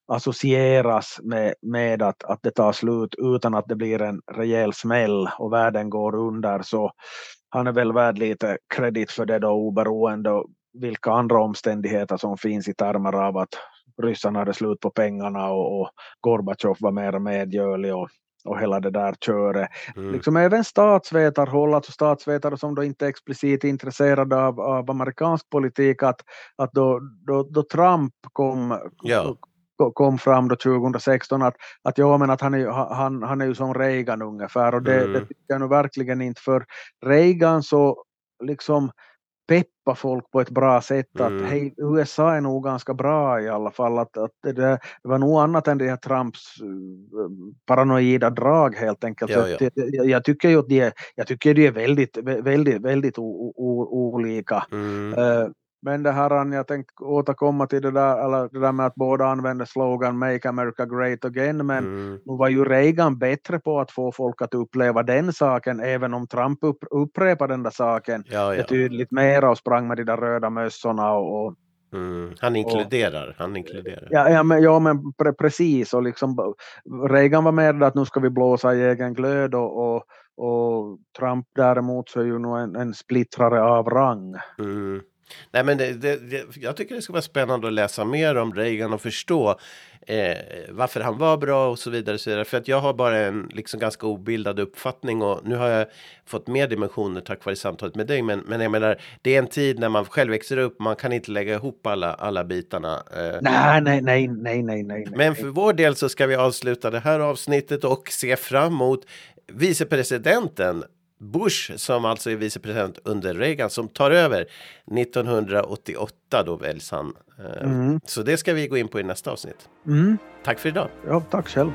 associeras med, med att, att det tar slut utan att det blir en rejäl smäll och världen går under, så han är väl värd lite kredit för det då, oberoende vilka andra omständigheter som finns i termer av att ryssarna hade slut på pengarna och, och Gorbachev var mer medgörlig och, och hela det där köret. Mm. Liksom även statsvetarhåll, alltså statsvetare som då inte är explicit intresserade av, av amerikansk politik, att, att då, då, då Trump kom, Ja. kom fram då tjugohundrasexton att, att, ja, men att han, är, han, han är ju som Reagan ungefär, och det, Mm. det tycker jag nu verkligen inte, för Reagan så liksom peppa folk på ett bra sätt, att Mm. hej, U S A är nog ganska bra i alla fall, att, att det, det var nog annat än det här Trumps uh, paranoida drag helt enkelt. Ja, Så ja. att det- jag, jag tycker ju att de är, jag tycker de är väldigt, väldigt, väldigt o, o, olika. Mm. Uh, men det här, jag tänkte återkomma till det där, eller det där med att båda använder slogan Make America Great Again, men Mm. nu var ju Reagan bättre på att få folk att uppleva den saken, även om Trump upp, upprepar den där saken Ja, ja. betydligt mer och sprang med de där röda mössorna och, och Mm. Han inkluderar, han inkluderar. ja, ja, men, ja men pre- precis, och liksom Reagan var med att nu ska vi blåsa i egen glöd, och, och, och Trump däremot så är ju nog en, en splittrare av rang. Mm. Nej, men det, det, det, jag tycker det ska vara spännande att läsa mer om Reagan och förstå eh, varför han var bra och så vidare, så vidare. För att jag har bara en liksom ganska obildad uppfattning, och nu har jag fått mer dimensioner tack vare samtalet med dig. Men, men jag menar, det är en tid när man själv växer upp, man kan inte lägga ihop alla, alla bitarna. Eh. Nej, nej, nej, nej, nej, nej. Men för vår del så ska vi avsluta det här avsnittet och se fram emot vicepresidenten Bush, som alltså är vicepresident under Reagan, som tar över nittonhundraåttioåtta, då väljs han. Mm. Så det ska vi gå in på i nästa avsnitt. Mm. Tack för idag. Ja, tack själv.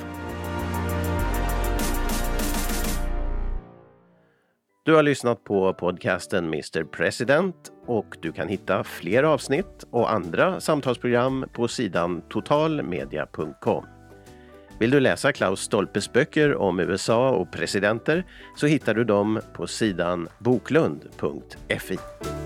Du har lyssnat på podcasten mister President, och du kan hitta fler avsnitt och andra samtalsprogram på sidan totalmedia punkt com. Vill du läsa Klaus Stolpes böcker om U S A och presidenter, så hittar du dem på sidan boklund punkt f i.